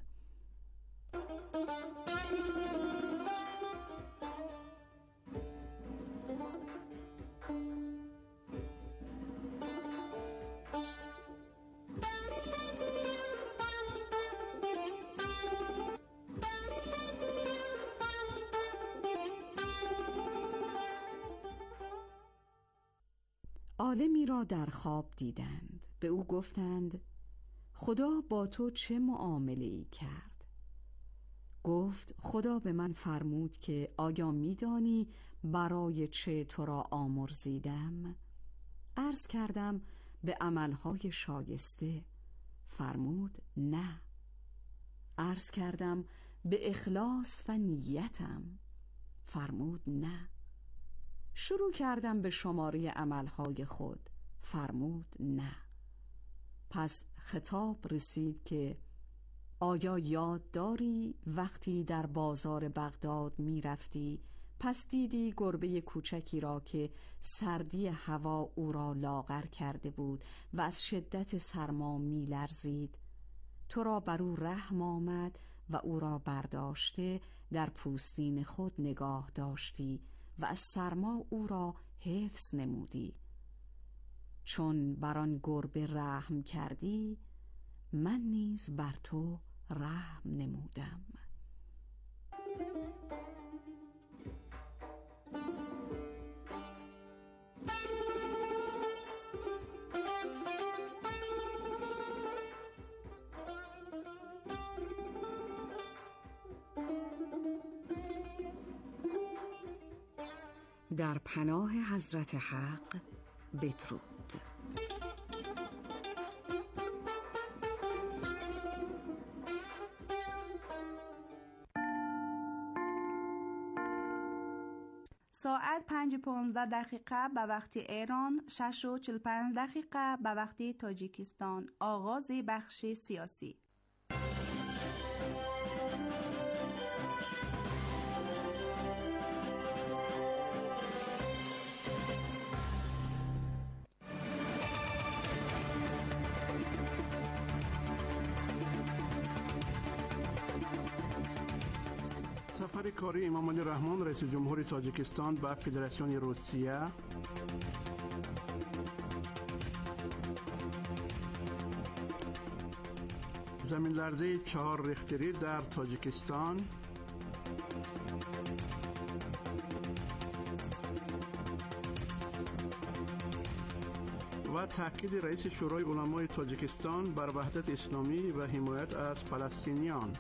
عالمی را در خواب دیدند. به او گفتند: خدا با تو چه معامله‌ای کرد؟ گفت: خدا به من فرمود که آیا می‌دانی برای چه تو را آمرزیدم؟ عرض کردم: به عملهای شایسته. فرمود: نه. عرض کردم: به اخلاص و نیتم. فرمود: نه. شروع کردم به شماره عملهای خود. فرمود: نه. پس خطاب رسید که آیا یاد داری وقتی در بازار بغداد می رفتی، پس دیدی گربه کوچکی را که سردی هوا او را لاغر کرده بود و از شدت سرما می لرزید؟ تو را بر او رحم آمد و او را برداشته در پوستین خود نگاه داشتی و از سرما او را حفظ نمودی. چون بر آن گربه رحم کردی، من نیز بر تو رحم نمودم. در پناه حضرت حق بدرود. ساعت 5:15 به وقت ایران، 6:45 به وقت تاجیکستان. آغاز بخش سیاسی. سفر کاری امام علی رحمان رئیس جمهور تاجیکستان به فدراسیون روسیه، زمین لرزه 4 ریختری در تاجیکستان، و تاکید رئیس شورای علمای تاجیکستان بر وحدت اسلامی و حمایت از فلسطینیان.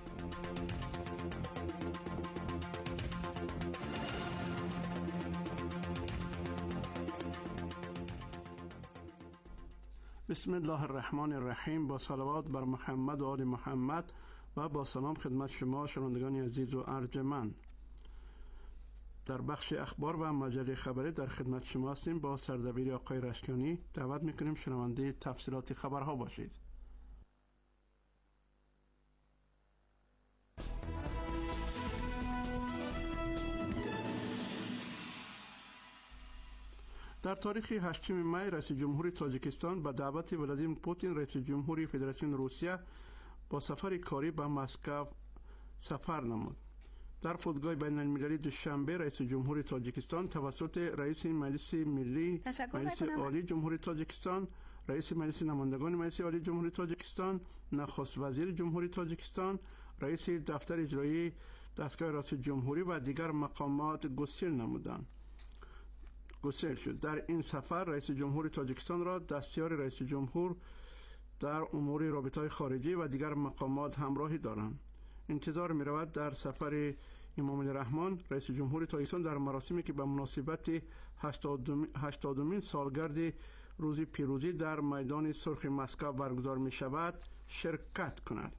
بسم الله الرحمن الرحیم. با صلوات بر محمد و آل محمد و با سلام خدمت شما شنوندگان عزیز و ارجمند. در بخش اخبار و مجله خبری در خدمت شما هستیم. با سردبیری آقای رشکانی دعوت میکنیم شنونده تفصیلات خبرها باشید. در تاریخ 8 می رئیس جمهوری تاجیکستان به دعوت ولادیمیر پوتین رئیس جمهوری فدراسیون روسیه با سفر کاری به مسکو سفر نمود. در فرودگاه بین المللی دوشنبه رئیس جمهوری تاجیکستان توسط رئیس مجلس ملی، مجلس عالی جمهوری تاجیکستان، رئیس مجلس نمایندگان مجلس عالی جمهوری تاجیکستان، نخست وزیر جمهوری تاجیکستان، رئیس دفتر اجرایی دستگاه ریاست جمهوری و دیگر مقامات گسیل شد. در این سفر رئیس جمهور تاجیکستان را دستیار رئیس جمهور در امور رابطه‌های خارجی و دیگر مقامات همراهی دارند. انتظار می رود در سفر امام علی رحمان رئیس جمهور تاجیکستان در مراسمی که به مناسبت 80مین سالگرد روز پیروزی در میدان سرخ مسکو برگزار می شود شرکت کند.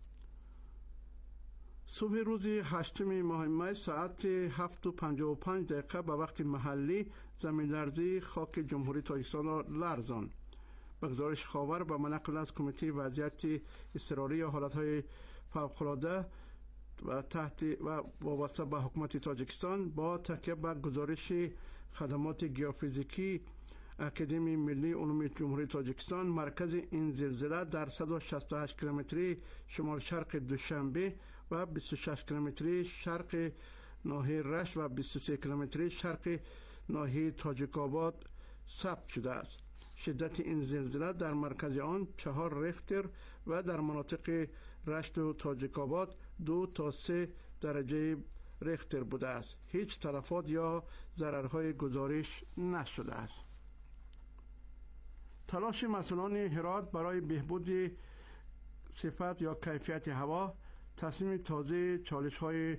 صبح روز 8 ماه می ساعت 7:55 به وقت محلی زمین لرزه خاک جمهوری تاجیکستان را لرزاند. به گزارش خاور به منقل از کمیته وضعیت اضطراری یا حالتهای فوق‌العاده و تحت و وابسته به حکومت تاجیکستان با تکیه بر گزارش خدمات گیوفیزیکی اکادمی ملی علوم جمهوری تاجیکستان، مرکز این زلزله در 168 کیلومتری شمال شرق دوشنبه و 26 کیلومتری شرق ناحیه رشت و 23 کیلومتری شرق ناحیه تاجیک‌آباد ثبت شده است. شدت این زلزله در مرکز آن 4 ریختر و در مناطق رشت و تاجیک‌آباد 2 تا 3 درجه ریختر بوده است. هیچ تلفات یا ضررهای گزارش نشده است. تلاش مسئولان هرات برای بهبود صفت یا کیفیت هوا، تصمیم تازه چالش‌های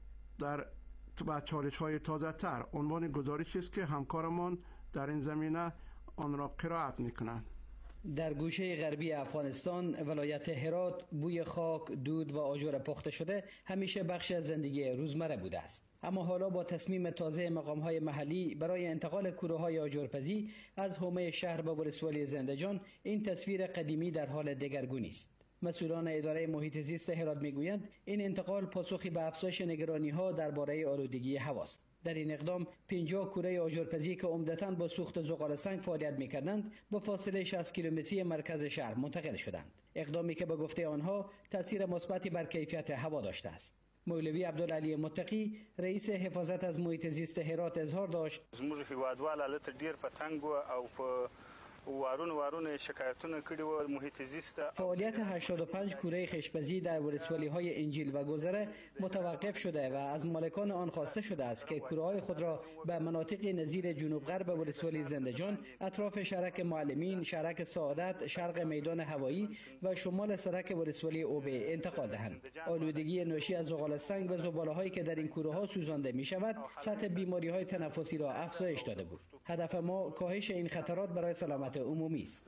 تازه تر عنوان گزارشی است که همکارمان در این زمینه آن را قرائت می‌کنند. در گوشه غربی افغانستان ولایت هرات بوی خاک، دود و آجر پخته شده همیشه بخشی از زندگی روزمره بوده است. اما حالا با تصمیم تازه مقام‌های محلی برای انتقال کوله‌های آجرپزی از حومه شهر به ولسوالی زندجان، این تصویر قدیمی در حال دگرگونی است. مسئولان اداره محیط زیست هرات میگویند این انتقال پاسخی به افزایش نگرانی‌ها درباره آلودگی هواست. در این اقدام 50 کوره آجرپزی که عمدتاً با سوخت زغال سنگ فعالیت می‌کردند با فاصله 60 کیلومتری مرکز شهر منتقل شدند. اقدامی که به گفته آنها تأثیر مثبتی بر کیفیت هوا داشته است. مولوی عبدالعلی متقی رئیس حفاظت از محیط زیست هرات اظهار داشت: زموږ هیوادوال حالت ډیر په تنګ او په وارون شکایتونه کړي و محیط زیست. فعالیت 85 کوره خشپزی در ولسوالی‌های انجیل و گذره متوقف شده و از مالکان آن خواسته شده است که کوره‌های خود را به مناطق نظیر جنوب غرب ولسوالی زندجان، اطراف شرک معلمین، شرک سعادت، شرق میدان هوایی و شمال سرک ولسوالی اوبه انتقال دهند. آلودگی ناشی از زغال سنگ و زباله‌هایی که در این کوره سوزانده می شود سطح بیماری‌های تنفسی را افزایش داده بود. هدف ما کاهش این خطرات برای سلامت عمومی است.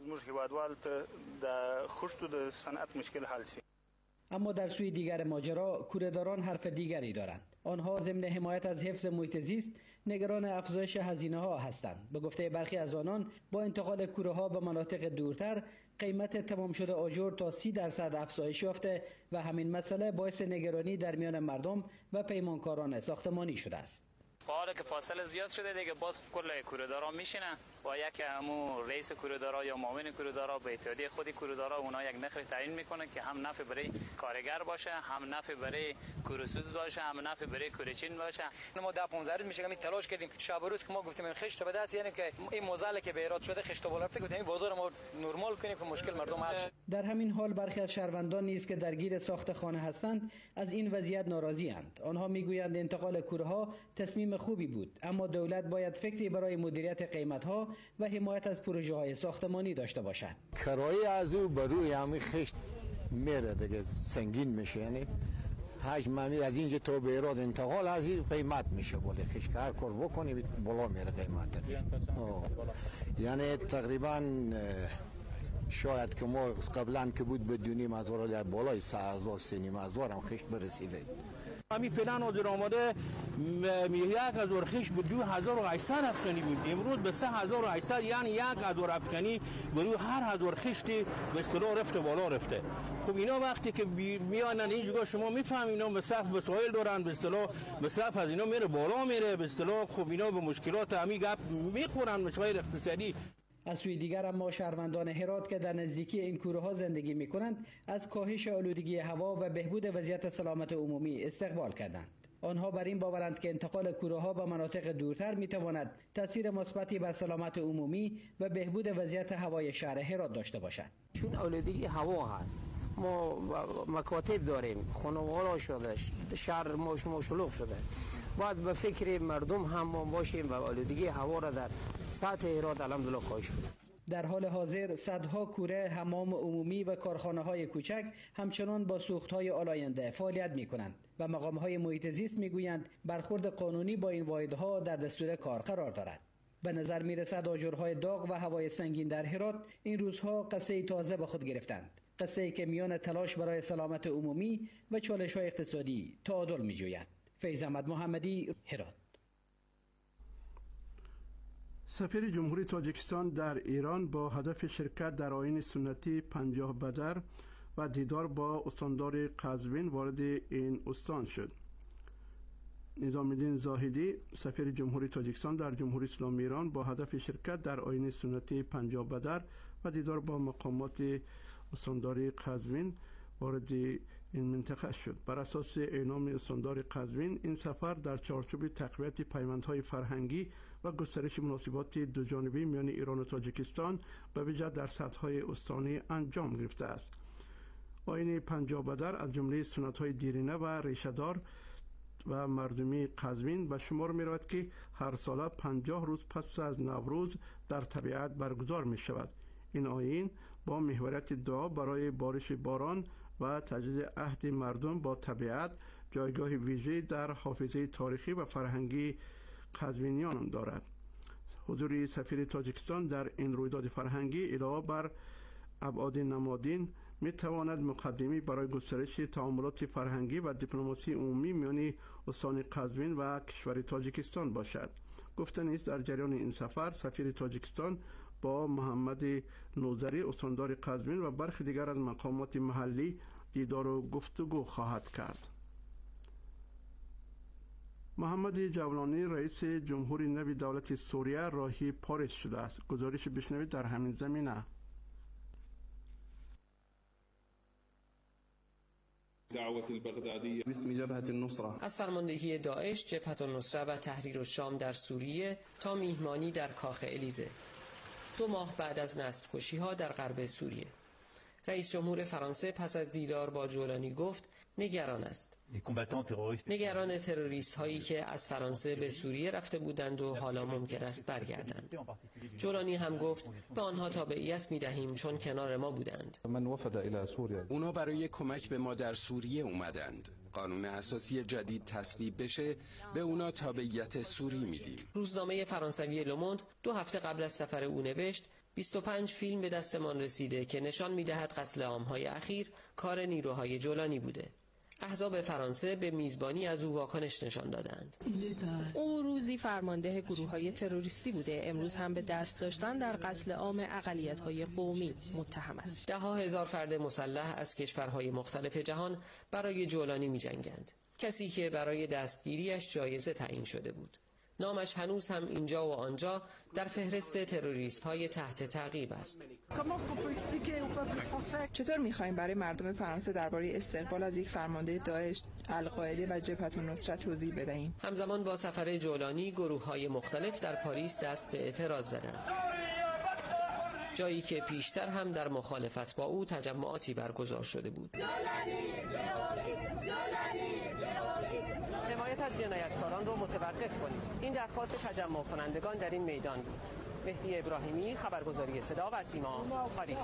اما در سوی دیگر ماجرا کوره‌داران حرف دیگری دارند. آنها ضمن حمایت از حفظ محیط زیست نگران افزایش هزینه‌ها هستند. به گفته برخی از آنان با انتقال کوره‌ها به مناطق دورتر قیمت تمام شده آجر تا 30% افزایش یافته و همین مسئله باعث نگرانی در میان مردم و پیمانکاران ساختمانی شده است. حالا که فاصله زیاد شده دیگه باز کل کوره‌دارا میشینن و یک همو رئیس کوره‌دارا یا معاون کوره‌دارا به اتحادیه خود کوره‌دارا اونها یک نرخ تعیین میکنه که هم نفع برای کارگر باشه، هم نفع برای کوره‌سوز باشه، هم نفع برای کوره‌چین باشه. ما 10-15 روز میشه که تلاش کردیم شب و روز که ما گفتیم خشت به دست، یعنی که این موزل که به ایراد شده خشت بالا رفته، گفتیم بازار ما نرمال کنیم که مشکل مردم حل شه. در همین حال برخی از شهروندان نیز که درگیر ساخت خانه هستند از این وضعیت ناراضی اند. آنها میگویند انتقال کوره‌ها تصمیم خوبی بود، اما دولت باید فکری برای مدیریت قیمت‌ها و حمایت از پروژه‌های ساختمانی داشته باشد. کرایه از او بر روی همین خشت میره دیگه، سنگین میشه، یعنی حجم از اینجا تا به ایراد انتقال از این قیمت میشه. بله خشت هر کار بکنی بالا میره قیمت. یعنی تقریبا شاید که ما قبلا که بود بدونیم از بالای 3000 3000 هم خشت برسیده. همین فعلا حاضر آماده 1000 خشت به 2800 افغانی بود، امروز به 3800، یعنی 1000 افغانی برای هر 1000 خشتی به اصطلاح رفته بالا رفته. خب اینا وقتی که میانن اینجا شما میفهمید اینا مصرف وسایل دارن، به اصطلاح مصرف از اینا میره بالا میره، به اصطلاح خب اینا به مشکلات همین گپ میخورن، مشکل اقتصادی. از سوی دیگر اما شهروندان هرات که در نزدیکی این کوره‌ها زندگی می‌کنند از کاهش آلودگی هوا و بهبود وضعیت سلامت عمومی استقبال کردند. آنها بر این باورند که انتقال کوره‌ها به مناطق دورتر می‌تواند تأثیر مثبتی بر سلامت عمومی و بهبود وضعیت هوای شهر هرات داشته باشد. چون آلودگی هوا هست، ما مکاتب داریم، خانواده شده، شهر ما شلوغ شده، باید به فکر مردم هم ما باشیم و آلودگی هوا را در سطح هرات الحمدلله کاهش بدیم. در حال حاضر صدها کوره، حمام عمومی و کارخانه‌های کوچک همچنان با سوخت‌های آلاینده فعالیت می‌کنند و مقام‌های محیط زیست می‌گویند برخورد قانونی با این واحدها در دستور کار قرار دارد. به نظر می‌رسد آجرهای داغ و هوای سنگین در هرات این روزها قصه‌ای تازه به خود گرفتند. قصه‌ای که میان تلاش برای سلامت عمومی و چالش‌های اقتصادی تعادل می‌جوید. فیض احمد محمدی، هرات. سفیر جمهوری تاجیکستان در ایران با هدف شرکت در آیین سنتی 50 بدر و دیدار با استاندار قزوین وارد این استان شد. نظام الدین زاهدی سفیر جمهوری تاجیکستان در جمهوری اسلامی ایران با هدف شرکت در آیین سنتی 50 بدر و دیدار با مقامات استانداری قزوین وارد این منطقه شد. بر اساس اعلام استاندار قزوین این سفر در چارچوب تقویت پیوندهای فرهنگی و گسترش مناسبات دوجانبه میان ایران و تاجیکستان به ویژه در سطح‌های استانی انجام گرفته است. آیین 50 بدر از جمله سنت‌های دیرینه و ریشه‌دار و مردمی قزوین به شمار می‌رود که هر ساله 50 روز پس از نوروز در طبیعت برگزار می‌شود. این آیین با محوریت دعا برای بارش باران و تجدید عهد مردم با طبیعت جایگاه ویژه در حافظه تاریخی و فرهنگی قزوینیان دارد. حضور سفیر تاجیکستان در این رویداد فرهنگی علاوه بر ابعاد نمادین می تواند مقدمی برای گسترش تعاملات فرهنگی و دیپلماسی عمومی میان استان قزوین و کشور تاجیکستان باشد. گفتنی است در جریان این سفر سفیر تاجیکستان با محمد نوذری استاندار قزوین و برخی دیگر از مقامات محلی دیدار و گفتگو خواهد کرد. محمد جولانی رئیس جمهوری نو دولت سوریه راهی پاریس شده است. گزارش بشنوید در همین زمینه. از فرماندهی داعش، جبهة النصره و تحریر الشام در سوریه تا میهمانی در کاخ الیزه. 2 ماه بعد از نسل‌کشی‌ها در غرب سوریه. رئیس جمهور فرانسه پس از دیدار با جولانی گفت نگران است. نگران تروریست هایی که از فرانسه به سوریه رفته بودند و حالا ممکن است برگردند. جولانی هم گفت به آنها تابعیت می دهیم چون کنار ما بودند. اونا برای کمک به ما در سوریه اومدند. قانون اساسی جدید تصویب بشه به اونا تابعیت سوری میدیم. روزنامه فرانسوی لوموند 2 هفته قبل از سفر او نوشت 25 فیلم به دستمان رسیده که نشان می‌دهد قتل عام‌های اخیر کار نیروهای جولانی بوده. احزاب فرانسه به میزبانی از او واکنش نشان دادند. او روزی فرمانده گروه‌های تروریستی بوده، امروز هم به دست داشتن در قتل عام اقلیت‌های قومی متهم است. 10,000 فرد مسلح از کشورهای مختلف جهان برای جولانی می‌جنگند. کسی که برای دستگیریش جایزه تعیین شده بود. نامش هنوز هم اینجا و آنجا در فهرست تروریست‌های تحت تعقیب است. چطور می‌خوایم برای مردم فرانسه درباره استقبال از یک فرمانده داعش، القاعده و جبهت النصرت توضیح بدهیم؟ همزمان با سفر جولانی گروه‌های مختلف در پاریس دست به اعتراض زدند. جایی که پیشتر هم در مخالفت با او تجمعاتی برگزار شده بود. حمایت از جنایتکاران رو متوقف کنید. این درخواست تجمع کنندگان در این میدان بود. مهدی ابراهیمی، خبرگزاری صدا و سیما، پاریس.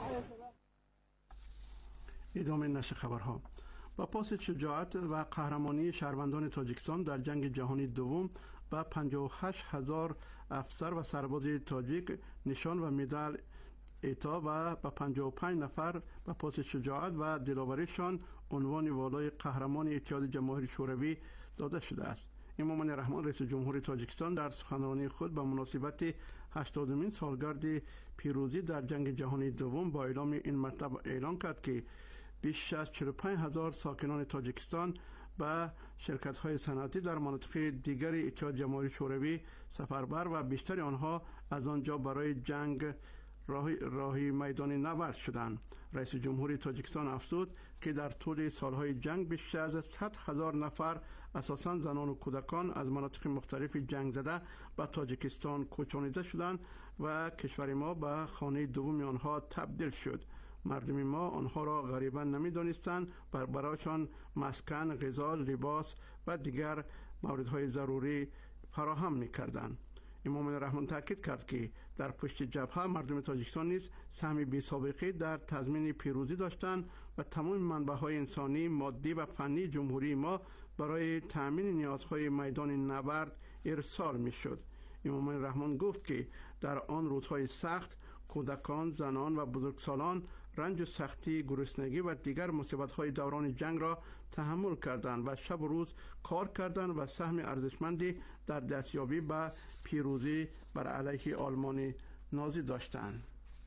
ادامه نشر خبرها. با پاس شجاعت و قهرمانی شهروندان تاجیکستان در جنگ جهانی دوم و 58,000 افسر و سرباز تاجیک نشان و مدال اعطا و با 55 نفر با پاس شجاعت و دلاوریشان عنوان والای قهرمان اتحاد جماهیر شوروی داده شده است. امام رحمان رئیس جمهور تاجیکستان در سخنرانی خود به مناسبت 80مین سالگرد پیروزی در جنگ جهانی دوم با اعلام این مطلب اعلان کرد که بیش از 45,000 ساکنان تاجیکستان به شرکت‌های صنعتی در مناطق دیگر اتحاد جماهیر شوروی سفربر و بیشتر آنها از آنجا برای جنگ راهی میدان نبرد شدند. رئیس جمهور تاجیکستان افزود که در طول سالهای جنگ بیش از 100,000 نفر اساساً زنان و کودکان از مناطق مختلف جنگ زده به تاجیکستان کوچانیده شدند و کشور ما به خانه دوم آنها تبدیل شد. مردم ما آنها را غریبا نمی‌دانستند، برایشان مسکن، غذا، لباس و دیگر موردهای ضروری فراهم می‌کردند. امام رحمان تاکید کرد که در پشت جبهه مردم تاجیکستان نیز سهمی بی‌سابقه در تضمین پیروزی داشتند و تمام منبع‌های انسانی، مادی و فنی جمهوری ما برای تأمین نیازهای میدان نبرد ارسال می‌شد. امام رحمان گفت که در آن روزهای سخت کودکان، زنان و بزرگسالان رنج و سختی، گرسنگی و دیگر مصیبت‌های دوران جنگ را تحمل کردند و شب و روز کار کردند و سهم ارزشمندی در دستیابی به پیروزی بر علیه آلمان نازی داشتند.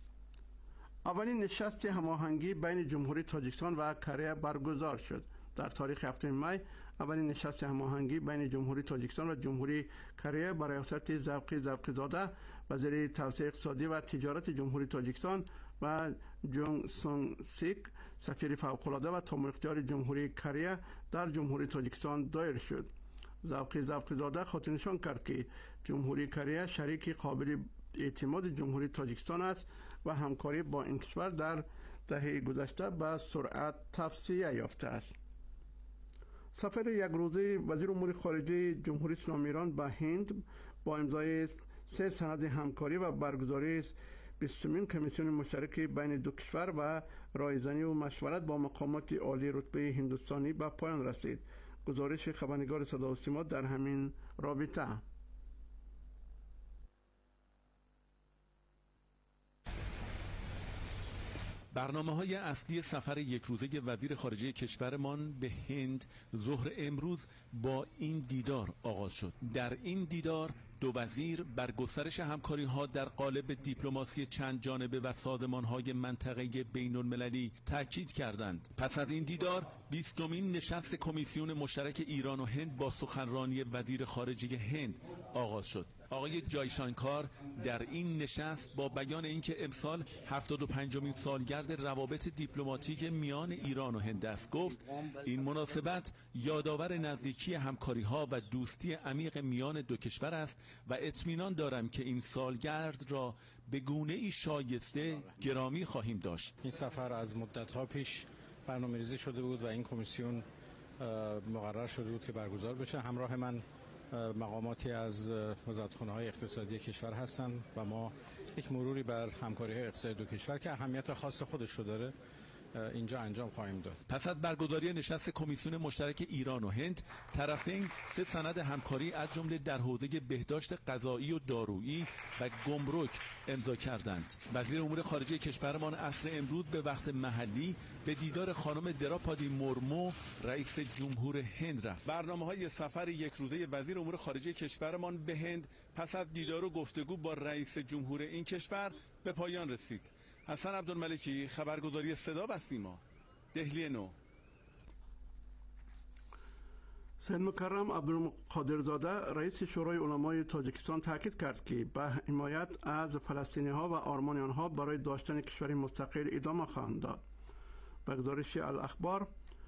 اولین نشست هماهنگی بین جمهوری تاجیکستان و کره برگزار شد. در تاریخ 7 می اولین نشست هماهنگی بین جمهوری تاجیکستان و جمهوری کره با ریاست زوقی زاده وزیر توسعه اقتصادی و تجارت جمهوری تاجیکستان و جونگ سونگ سیک سفیر فوق‌العاده و تام اختیار جمهوری کره در جمهوری تاجیکستان دایر شد. زوقی زاده خاطر نشان کرد که جمهوری کره شریک قابل اعتماد جمهوری تاجیکستان است و همکاری با این کشور در دهه گذشته به سرعت توسعه یافته است. سفر یک روزه وزیر امور خارجه جمهوری اسلامی ایران به هند با امضای 3 سند همکاری و برگزاری 20مین کمیسیون مشترک بین دو کشور و رایزنی و مشورت با مقامات عالی رتبه هندوستانی به پایان رسید. گزارش خبرنگار صدا و سیما در همین رابطه. برنامه‌های اصلی سفر یک روزه وزیر خارجه کشورمان به هند ظهر امروز با این دیدار آغاز شد. در این دیدار دو وزیر بر گسترش همکاری‌ها در قالب دیپلماسی چند جانبه و سازمان‌های منطقه بین‌المللی تاکید کردند. پس از این دیدار 20مین نشست کمیسیون مشترک ایران و هند با سخنرانی وزیر خارجه هند آغاز شد. آقای جایشانکار در این نشست با بیان اینکه امسال 75مین سالگرد روابط دیپلماتیک میان ایران و هند است گفت این مناسبت یادآور نزدیکی همکاری‌ها و دوستی عمیق میان دو کشور است و اطمینان دارم که این سالگرد را به گونه‌ای شایسته گرامی خواهیم داشت. این سفر از مدت‌ها پیش برنامه‌ریزی شده بود و این کمیسیون مقرر شده بود که برگزار بشه. همراه من مقاماتی از وزارتخانه‌های اقتصادی کشور هستند و ما یک مروری بر همکاری‌های اقتصادی دو کشور که اهمیت خاص خودش رو داره اینجا انجام خواهیم داد. پس از برگزاری نشست کمیسیون مشترک ایران و هند، طرفین 3 سند همکاری از جمله در حوزه بهداشت غذایی و دارویی و گمرک امضا کردند. وزیر امور خارجه کشورمان عصر امروز به وقت محلی به دیدار خانم دراپادی مرمو رئیس جمهور هند رفت. برنامه‌های سفر یک روزه وزیر امور خارجه کشورمان به هند پس از دیدار و گفتگو با رئیس جمهور این کشور به پایان رسید. حسن عبدالملکی، خبرگزاری صدا و سیما، دهلی نو. سید مکرم عبدالقادرزاده رئیس شورای علمای تاجیکستان تاکید کرد که به حمایت از فلسطینی ها و آرمانیان ها برای داشتن کشوری مستقل ادامه خواهند داد. به گزارش الاخبار،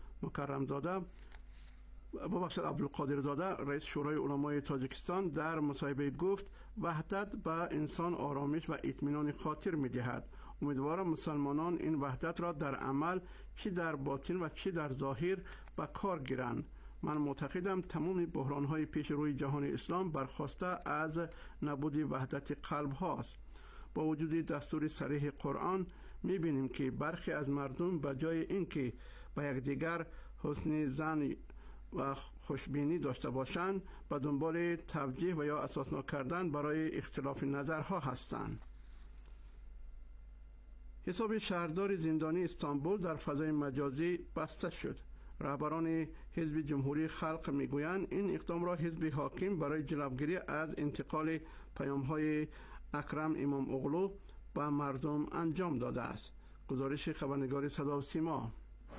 عبدالقادرزاده رئیس شورای علمای تاجیکستان در مصاحبه گفت وحدت به انسان آرامش و اطمینان خاطر می‌دهد. امیدوارم مسلمانان این وحدت را در عمل چی در باطن و چی در ظاهر به کار گیرند. من معتقدم تمام بحران‌های پیش روی جهان اسلام برخواسته از نبود وحدت قلب هاست. با وجود دستور صریح قرآن می‌بینیم که برخی از مردم به جای اینکه به یکدیگر حسن ظن و خوشبینی داشته باشند به دنبال توجیه و یا اساسنا کردن برای اختلاف نظرها هستند. حساب شهردار زندانی استانبول در فضای مجازی بسته شد. رهبران حزب جمهوری خلق میگویند این اقدام را حزب حاکم برای جلوگیری از انتقال پیام‌های اکرم امام اغلو به مردم انجام داده است. گزارش خبرنگار صدا و سیما.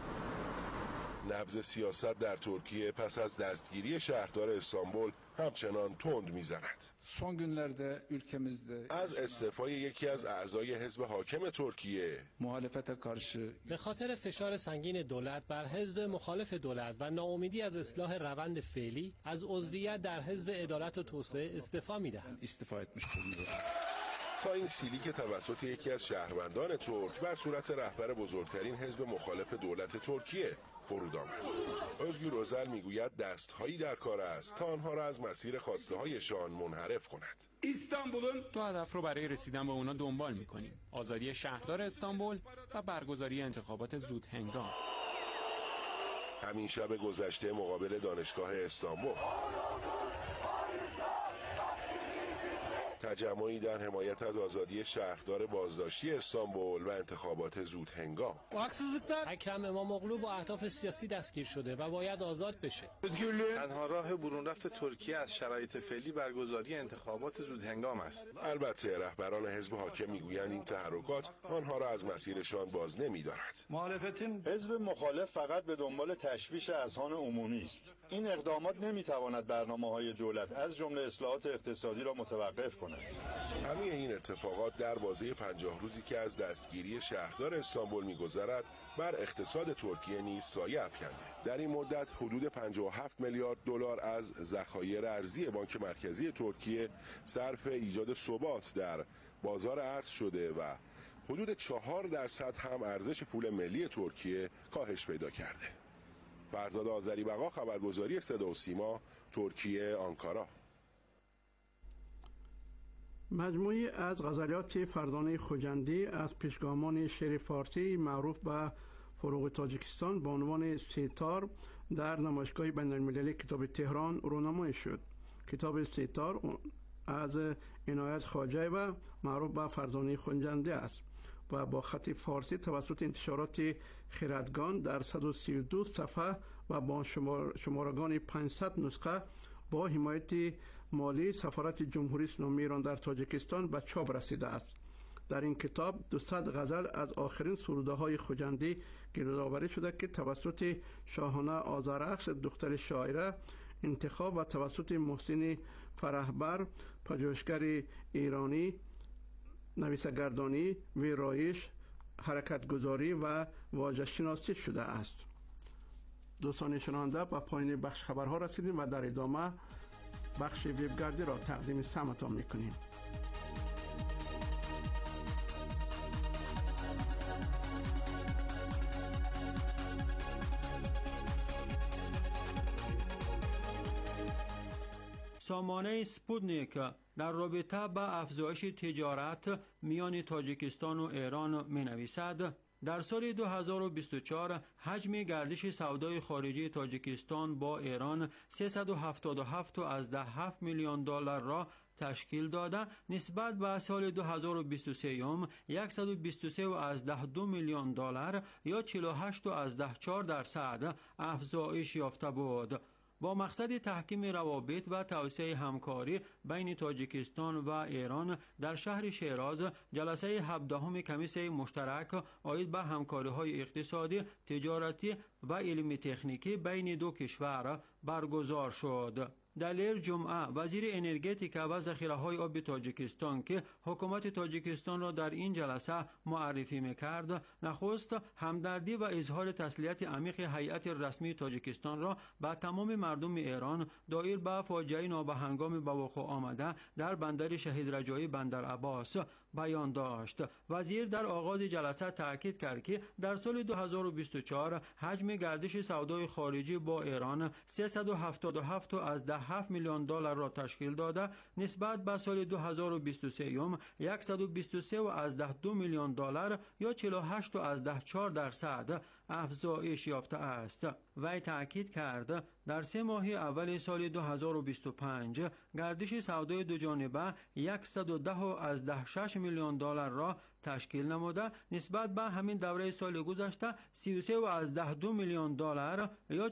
نبض سیاست در ترکیه پس از دستگیری شهردار استانبول همچنان تند میزند. از استعفای یکی از اعضای حزب حاکم ترکیه به خاطر فشار سنگین دولت بر حزب مخالف دولت و ناامیدی از اصلاح روند فعلی از عضویت در حزب عدالت و توسعه استعفا می‌دهم. تا این سیلی که توسط یکی از شهروندان ترک بر صورت رهبر بزرگترین حزب مخالف دولت ترکیه فرود آمد. özgür özel میگوید دستهایی در کار است تا آنها را از مسیر خواسته هایشان منحرف کند. استانبول'un دو هدف رو برای رسیدن به اونا دنبال میکنیم: آزادی شهردار استانبول و برگزاری انتخابات زود هنگام. همین شب گذشته مقابل دانشگاه استانبول تجمعی در حمایت از آزادی شهردار بازداشتی استانبول و انتخابات زود هنگام. اکرم امام اغلو با اهداف سیاسی دستگیر شده و باید آزاد بشه. تنها راه برون رفت ترکیه از شرایط فعلی برگزاری انتخابات زود هنگام است. البته رهبران حزب حاکم میگویند این تحرکات آنها را از مسیرشان باز نمی‌دارد. حزب مخالف فقط به دنبال تشویش اذهان عمومی است. این اقدامات نمیتواند برنامه‌های دولت از جمله اصلاحات اقتصادی را متوقف کند. همه این اتفاقات در بازه 50 روزی که از دستگیری شهردار استانبول می‌گذرد بر اقتصاد ترکیه نیز سایه افکنده. در این مدت حدود 57 میلیارد دلار از ذخایر ارزی بانک مرکزی ترکیه صرف ایجاد ثبات در بازار ارز شده و حدود 4% هم ارزش پول ملی ترکیه کاهش پیدا کرده. فرزاد آذری بقا، خبرگزاری صدا و سیما، ترکیه، آنکارا. مجموعی از غزلیات فرزانه خوجندی از پیشگامان شعر فارسی معروف به فروغ تاجیکستان با عنوان سیتار در نمایشگاه بین‌المللی کتاب تهران رونمایی شد. کتاب سیتار از عنایت خواجه و معروف به فرزانه خوجندی است و با خط فارسی توسط انتشارات خردگان در 132 صفحه و با شمارگان 500 نسخه با حمایت مالی سفارت جمهوری اسلامی ایران در تاجیکستان به چاپ رسیده است. در این کتاب 200 غزل از آخرین سروده‌های خوجندی گردآوری شده که توسط شاهانه آذرخش دختر شاعره انتخاب و توسط محسن فرهبر پژوهشگر ایرانی نویسگردانی، ویرایش، حرکتگذاری و واژه شناسی شده است. دوستان شنونده، به پایان بخش خبرها رسیدیم و در ادامه بخش وبگردی را تقدیم سمتان میکنیم. سامانه سپوتنیک در رابطه با افزایش تجارت میان تاجیکستان و ایران می نویسد در سال 2024 حجم گردش سودای خارجی تاجیکستان با ایران 377.7 میلیون دلار را تشکیل داده، نسبت به سال 2023 123.2 میلیون دلار یا 48.4% افزایش یافته بود. با مقصد تحکیم روابط و توسعه همکاری بین تاجیکستان و ایران در شهر شیراز جلسه 17 کمیسیون مشترک عاید به همکاری‌های اقتصادی، تجارتی و علمی تکنیکی بین دو کشور برگزار شد. دلیر جمعه وزیر انرژتیک و ذخیره‌های آب تاجیکستان که حکومت تاجیکستان را در این جلسه معرفی می‌کرد، نخست همدردی و اظهار تسلیت عمیق هیئت رسمی تاجیکستان را به تمام مردم ایران دایر به فاجعه نابهنگام به وقوع آمده در بندر شهید رجایی بندر عباس بیان داشت. وزیر در آغاز جلسه تاکید کرد که در سال 2024 حجم گردش سودای خارجی با ایران 377.7 میلیون دلار را تشکیل داده، نسبت به سال 2023 123.2 میلیون دلار یا 48.4% افزایش یافته است. وی تاکید کرد در 3 ماه اول سال 2025 گردش سودای دو جانبه 110.6 میلیون دلار را تشکیل نموده، نسبت به همین دوره سال گذشته 33.2 میلیون دلار یا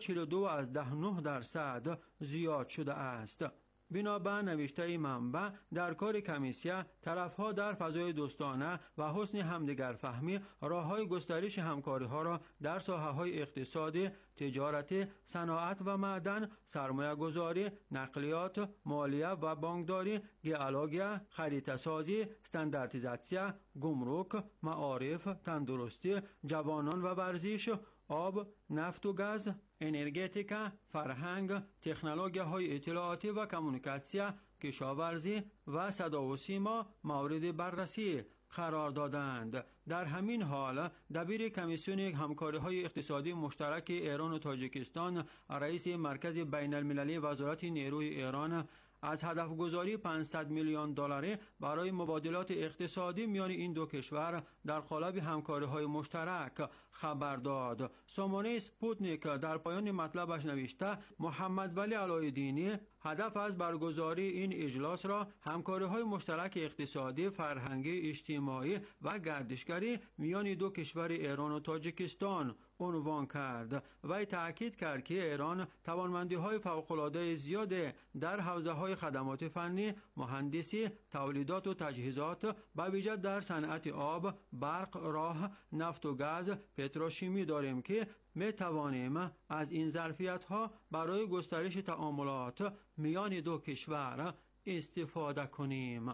42.9% زیاد شده است. بنابر نوشته منبع در کار کمیسیه، طرفها در فضای دوستانه و حسن همدیگر فهمی راه‌های گسترش همکاری‌ها را در ساحه‌های اقتصادی، تجارتی، صنعت و معدن، سرمایه‌گذاری، نقلیات، مالیه و بانکداری، گئولوژی، خریطه‌سازی، استانداردیزاسیون، گمرک، معارف، تندرستی، جوانان و ورزش، آب، نفت و گاز، انرژتیکا، فرهنگ، تکنولوژی‌های اطلاعاتی و کمونیکاسیون، کشاورزی و صدا و سیما مورد بررسی قرار دادند. در همین حال دبیر کمیسیون همکاری‌های اقتصادی مشترک ایران و تاجیکستان، رئیس مرکز بین المللی وزارت نیروی ایران از هدف گذاری 500 میلیون دلاری برای مبادلات اقتصادی میان این دو کشور در قالب همکاری‌های مشترک خبر داد. سامانه سپوتنیک در پایان مطلبش نوشته محمد ولی علای‌الدینی هدف از برگزاری این اجلاس را همکاری‌های مشترک اقتصادی، فرهنگی، اجتماعی و گردشگری میان دو کشور ایران و تاجیکستان عنوان کرد. وی تأکید کرد که ایران توانمندی‌های فوق‌العاده زیاد در حوزه‌های خدمات فنی، مهندسی، تولیدات و تجهیزات به ویژه در صنعت آب، برق، راه، نفت و گاز، پتروشیمی داریم که می توانیم از این ظرفیت‌ها برای گسترش تعاملات میان دو کشور استفاده کنیم.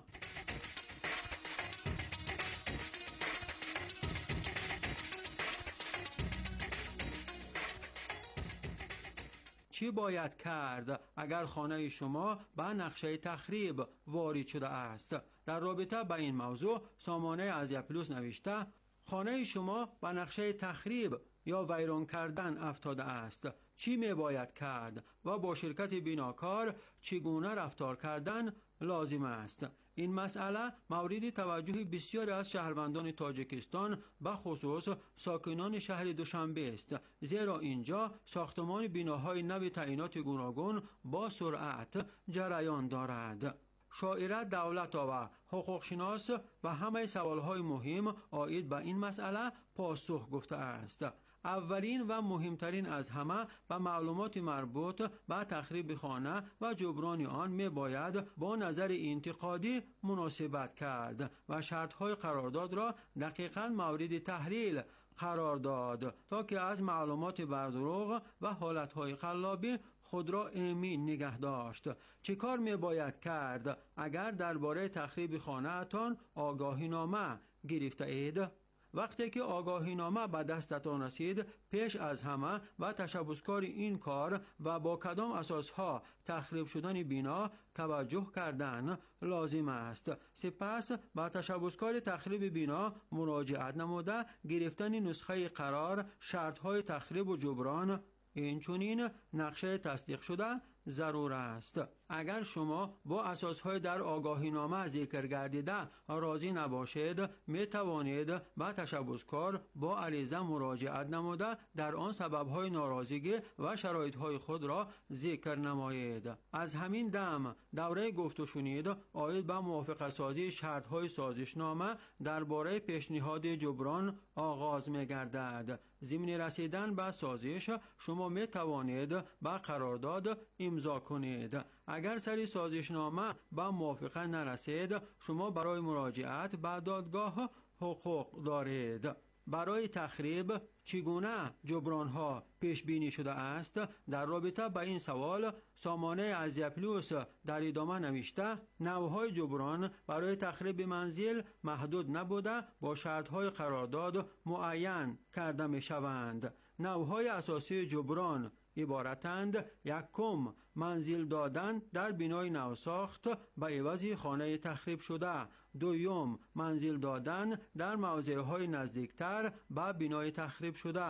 چی باید کرد اگر خانه شما به نقشه تخریب وارد شده است؟ در رابطه با این موضوع سامانه ازیا پلوس نوشته خانه شما به نقشه تخریب یا ویران کردن افتاده است. چی می باید کرد و با شرکت بیناکار چگونه رفتار کردن لازم است؟ این مسئله مورد توجه بسیاری از شهروندان تاجیکستان به خصوص ساکنان شهر دوشنبه است، زیرا اینجا ساختمان بناهای نو تعیینات گوناگون با سرعت جریان دارد. شاعره دولت‌آور، حقوقشناس و همه سوالهای مهم عاید به این مسئله پاسخ گفته است. اولین و مهمترین از همه به معلومات مربوط به تخریب خانه و جبران آن می باید با نظر انتقادی مناسبت کرد و شرطهای قرارداد را دقیقاً مورد تحلیل قرار داد تا که از معلومات بردروغ و حالتهای قلابی خود را امین نگه داشت. چه کار می باید کرد اگر درباره تخریب خانه اتان آگاهی نامه گرفته اید؟ وقتی که آگاهی نامه به دستتان رسید، پیش از همه و تشبثکار این کار و با کدام اساسها تخریب شدن بنا توجه کردن لازم است. سپس با تشبثکار تخریب بنا مراجعت نموده گرفتن نسخه قرار، شرطهای تخریب و جبران، اینچنین نقشه تصدیق شده ضرور است. اگر شما با اساسهای در آگاهینامه ذکر گردیده راضی نباشید، می توانید به تشبثکار با عریضه مراجعت نموده در آن سببهای ناراضگی و شرایطهای خود را ذکر نمایید. از همین دم دوره گفت و شنید آید به موافقه سازی شرطهای سازشنامه درباره پیشنهاد جبران آغاز می گردد. ضمن رسیدن به سازش شما می توانید به قرارداد امضا کنید. اگر سری سازشنامه به موافقه نرسید، شما برای مراجعت به دادگاه حقوق دارید. برای تخریب چگونه جبرانها پیش بینی شده است؟ در رابطه با این سوال سامانه ازیپلوس در ادامه نوشته نوعهای جبران برای تخریب منزل محدود نبوده با شرطهای قرارداد معین کرده می شوند. نوعهای اساسی جبران عبارتند: یکم، منزل دادن در بنای نوساخت به عوض خانه تخریب شده. دوم، منزل دادن در موضعهای نزدیکتر به بنای تخریب شده.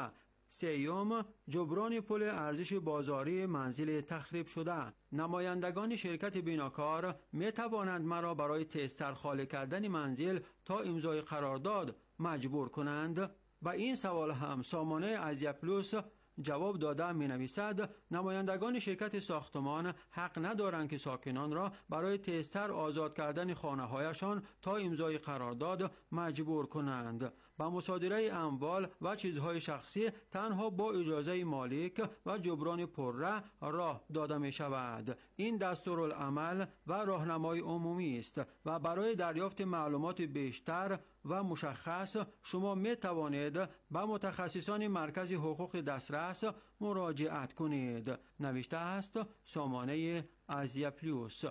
سیوم، جبران پول ارزش بازاری منزل تخریب شده. نمایندگان شرکت بناکار می توانند مرا برای تستر خالی کردن منزل تا امضای قرارداد مجبور کنند. با این سوال هم سامانه ازیپلوس جواب داده می نویسد نمایندگان شرکت ساختمان حق ندارند که ساکنان را برای تستر آزاد کردن خانه هایشان تا امضای قرارداد مجبور کنند. با مصادره اموال و چیزهای شخصی تنها با اجازه مالک و جبران پرره راه داده می شود. این دستورالعمل و راهنمای عمومی است و برای دریافت معلومات بیشتر و مشخص شما می توانید به متخصصان مرکز حقوق دسترس مراجعت کنید. نوشته است سامانه ازیپلوس.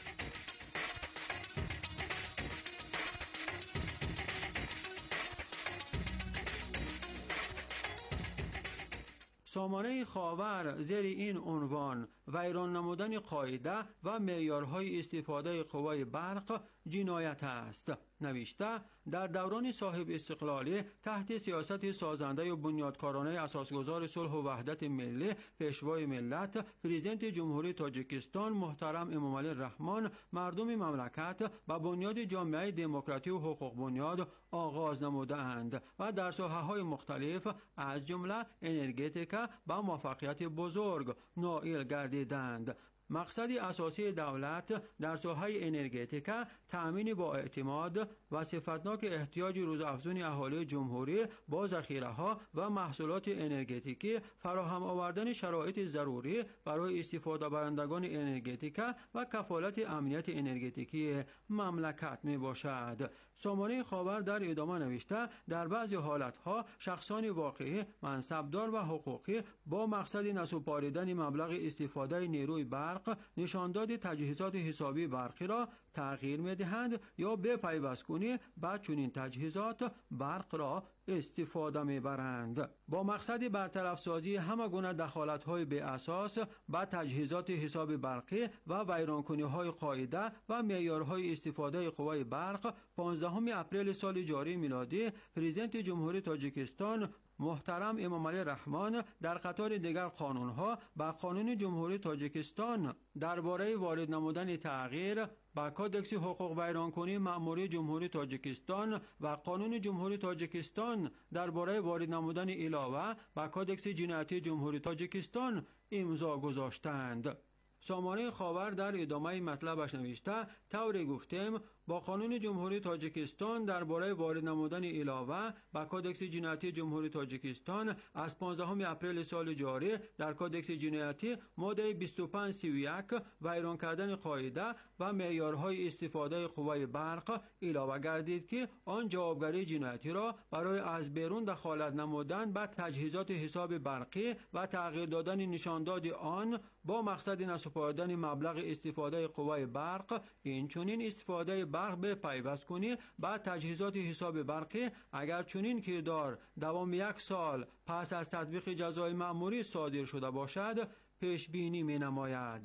سامانه خاور زیر این عنوان ویران نمودن قاعده و معیارهای استفاده قوای برق جنایت است. نوشته در دوران صاحب استقلالی تحت سیاست سازنده و بنیادکارانه اساسگزار صلح و وحدت ملی پیشوای ملت پرزیدنت جمهوری تاجیکستان محترم امامعلی رحمان مردم مملکت با بنیاد جامعه دموکراتی و حقوق بنیاد آغاز نمودند و در ساحه‌های مختلف از جمله انرژتیکا با موفقیت بزرگ نائل گردیدند. مقصد اساسی دولت در ساحه انرژتیکا تأمین با اعتماد و صفتناک احتیاج روزافزون اهالی جمهوری با ذخیره‌ها و محصولات انرژتیکی، فراهم آوردن شرایط ضروری برای استفاده برندگان انرژتیکا و کفالت امنیت انرژتیکی مملکت می باشد. سامانه خاور در ادامه نوشته در بعضی حالتها شخصان واقعی، منصبدار و حقوقی با مقصد نسوپاریدن مبلغ استفاده نیروی برق نشانداد تجهیزات حسابی برقی را تغییر می‌دهند یا به پیوستگونی با چنین تجهیزات برق را استفاده می‌برند. با مقصد برطرف سازی همه گونه دخالت‌های بی اساس با تجهیزات حساب برقی و ویرانکنی‌های قاعده و معیارهای استفاده قوای برق 15 اپریل سال جاری میلادی پرزیدنت جمهوری تاجیکستان محترم امامعلی رحمان در قطار دیگر قانون‌ها با قانون جمهوری تاجیکستان درباره وارد نمودن تغییر با کودکس حقوق ویرانکنی مأموری جمهوری تاجیکستان و قانون جمهوری تاجیکستان درباره وارد نمودن علاوه با کودکس جنایتی جمهوری تاجیکستان امضا گذاشتند. سامانه خاور در ادامه مطلبش نوشته طوری گفتیم با قانون جمهوری تاجیکستان درباره وارد نمودن علاوه با کودکس جنایتی جمهوری تاجیکستان از 15 اپریل سال جاری در کودکس جنایتی ماده 2531 ویران کردن قاعده و معیارهای استفاده قوای برق علاوه گردید که آن جوابگری جنایتی را برای از بیرون دخالت نمودن به تجهیزات حساب برقی و تغییر دادن نشانداد آن با مقصد نسپردن مبلغ استفاده قوای برق این چنین استفاده برق به پیوست کنی با تجهیزات حساب برقی اگر چنین کردار دوام 1 سال پس از تطبیق جزای مأموری صادر شده باشد پیش بینی می نماید.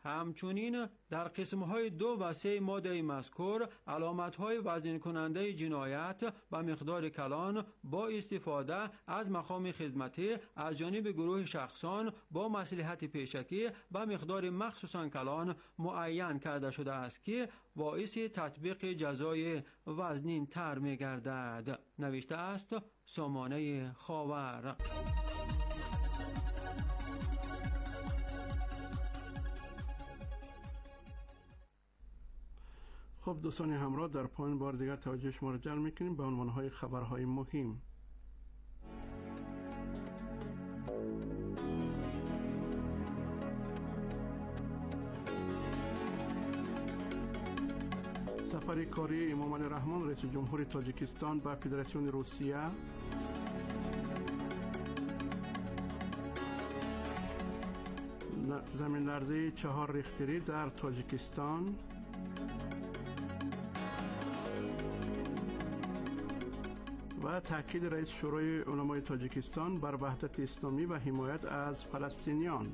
همچنین در قسم‌های 2 و 3 ماده مذکور علامت‌های وضعین کننده جنایت و مقدار کلان با استفاده از مقام خدمتی از جانب گروه شخصان با مصلحت پیشکی و مقدار مخصوصاً کلان معین کرده شده است که باعث تطبیق جزای وزنین تر می گردد. نوشته است سامانه خاور. خب دوستان همراه، در پایان بار دیگر توجه شما را جلب می‌کنیم به عنوان‌های خبرهای مهم. سفر کاری امام علی رحمان رئیس جمهور تاجیکستان به فدراسیون روسیه، زمین لرزه 4 ریختری در تاجیکستان، و تاکید رئیس شورای علمای تاجیکستان بر وحدت اسلامی و حمایت از فلسطینیان.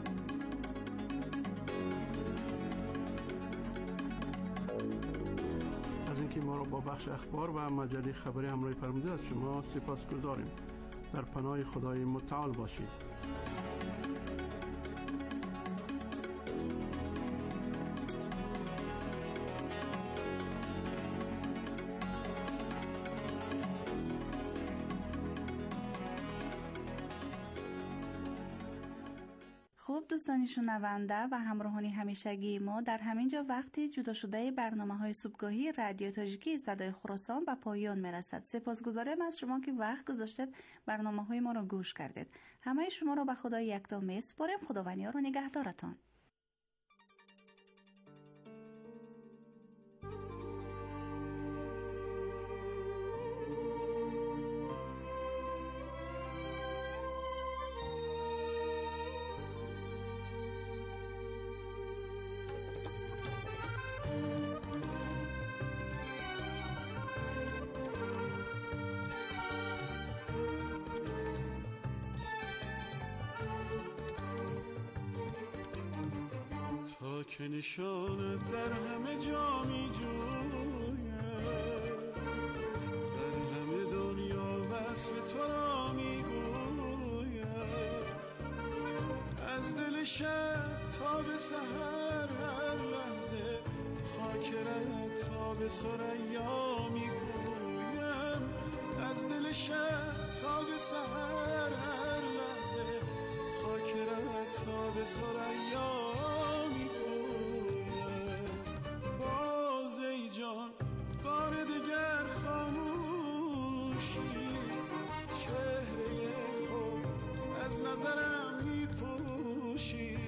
از اینکه ما را با بخش اخبار و مجله خبری همراهی فرمودید از شما سپاسگزاریم. در پناه خدای متعال باشید. خب دوستان شنونده و همراهان همیشگی ما، در همینجا وقتی جدا شده برنامه‌های صبحگاهی رادیو تاجیکی صدای خراسان به پایان میرسد. سپاسگزارم از شما که وقت گذاشتید برنامه‌های ما را گوش کردید. همه شما را به خدای یکتا میسپارم. خداوند یار و نگهدارتان. که نشانت در همه جا می جوید، در همه دنیا وصف تو را می گوید. از دل شب تا به سحر هر لحظه خاکرت تا به ثریا می گویم. از دل شب تا به سحر هر لحظه خاکرت تا به ثریا می گویم. بار دیگر خاموشی چهره خود از نظرم می پوشی.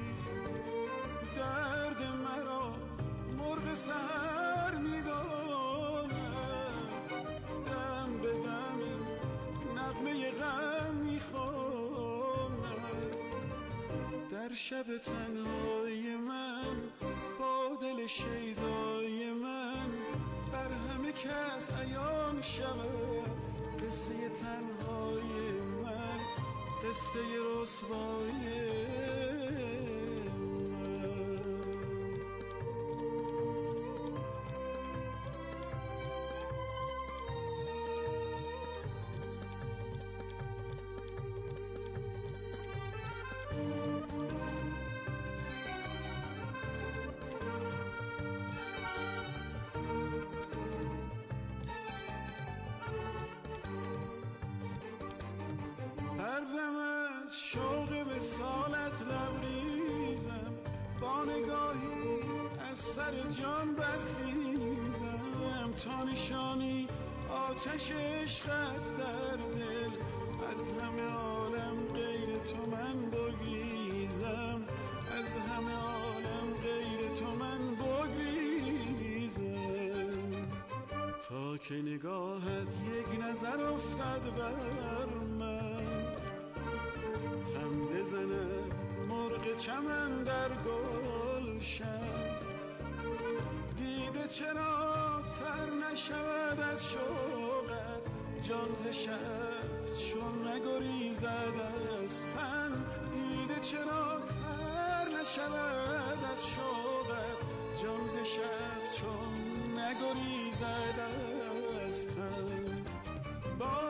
درد مرا مرغ سحر می داند، دم به دم نغمه غم می خواند. در شب تنهای من با دل شیدای من بر همه کس عیان شود قصه تنهای من، قصه رسوایی هر دمت شوق به سالت لبریزم، با نگاهی از سر جان برخیزم. تا نشانی آتش عشقت در دل، از همه عالم غیر تو من بگریزم. از همه عالم غیر تو من بگریزم. تا که نگاهت یک نظر افتد بر من، خم بزنه مرغ چمن در گلشن. دیده چرا تر نشود از شوقت، جان ز شب چون نگریزد از تن. دیده چرا تر شود از شوقت جان ز شب چون نگریزد از تن.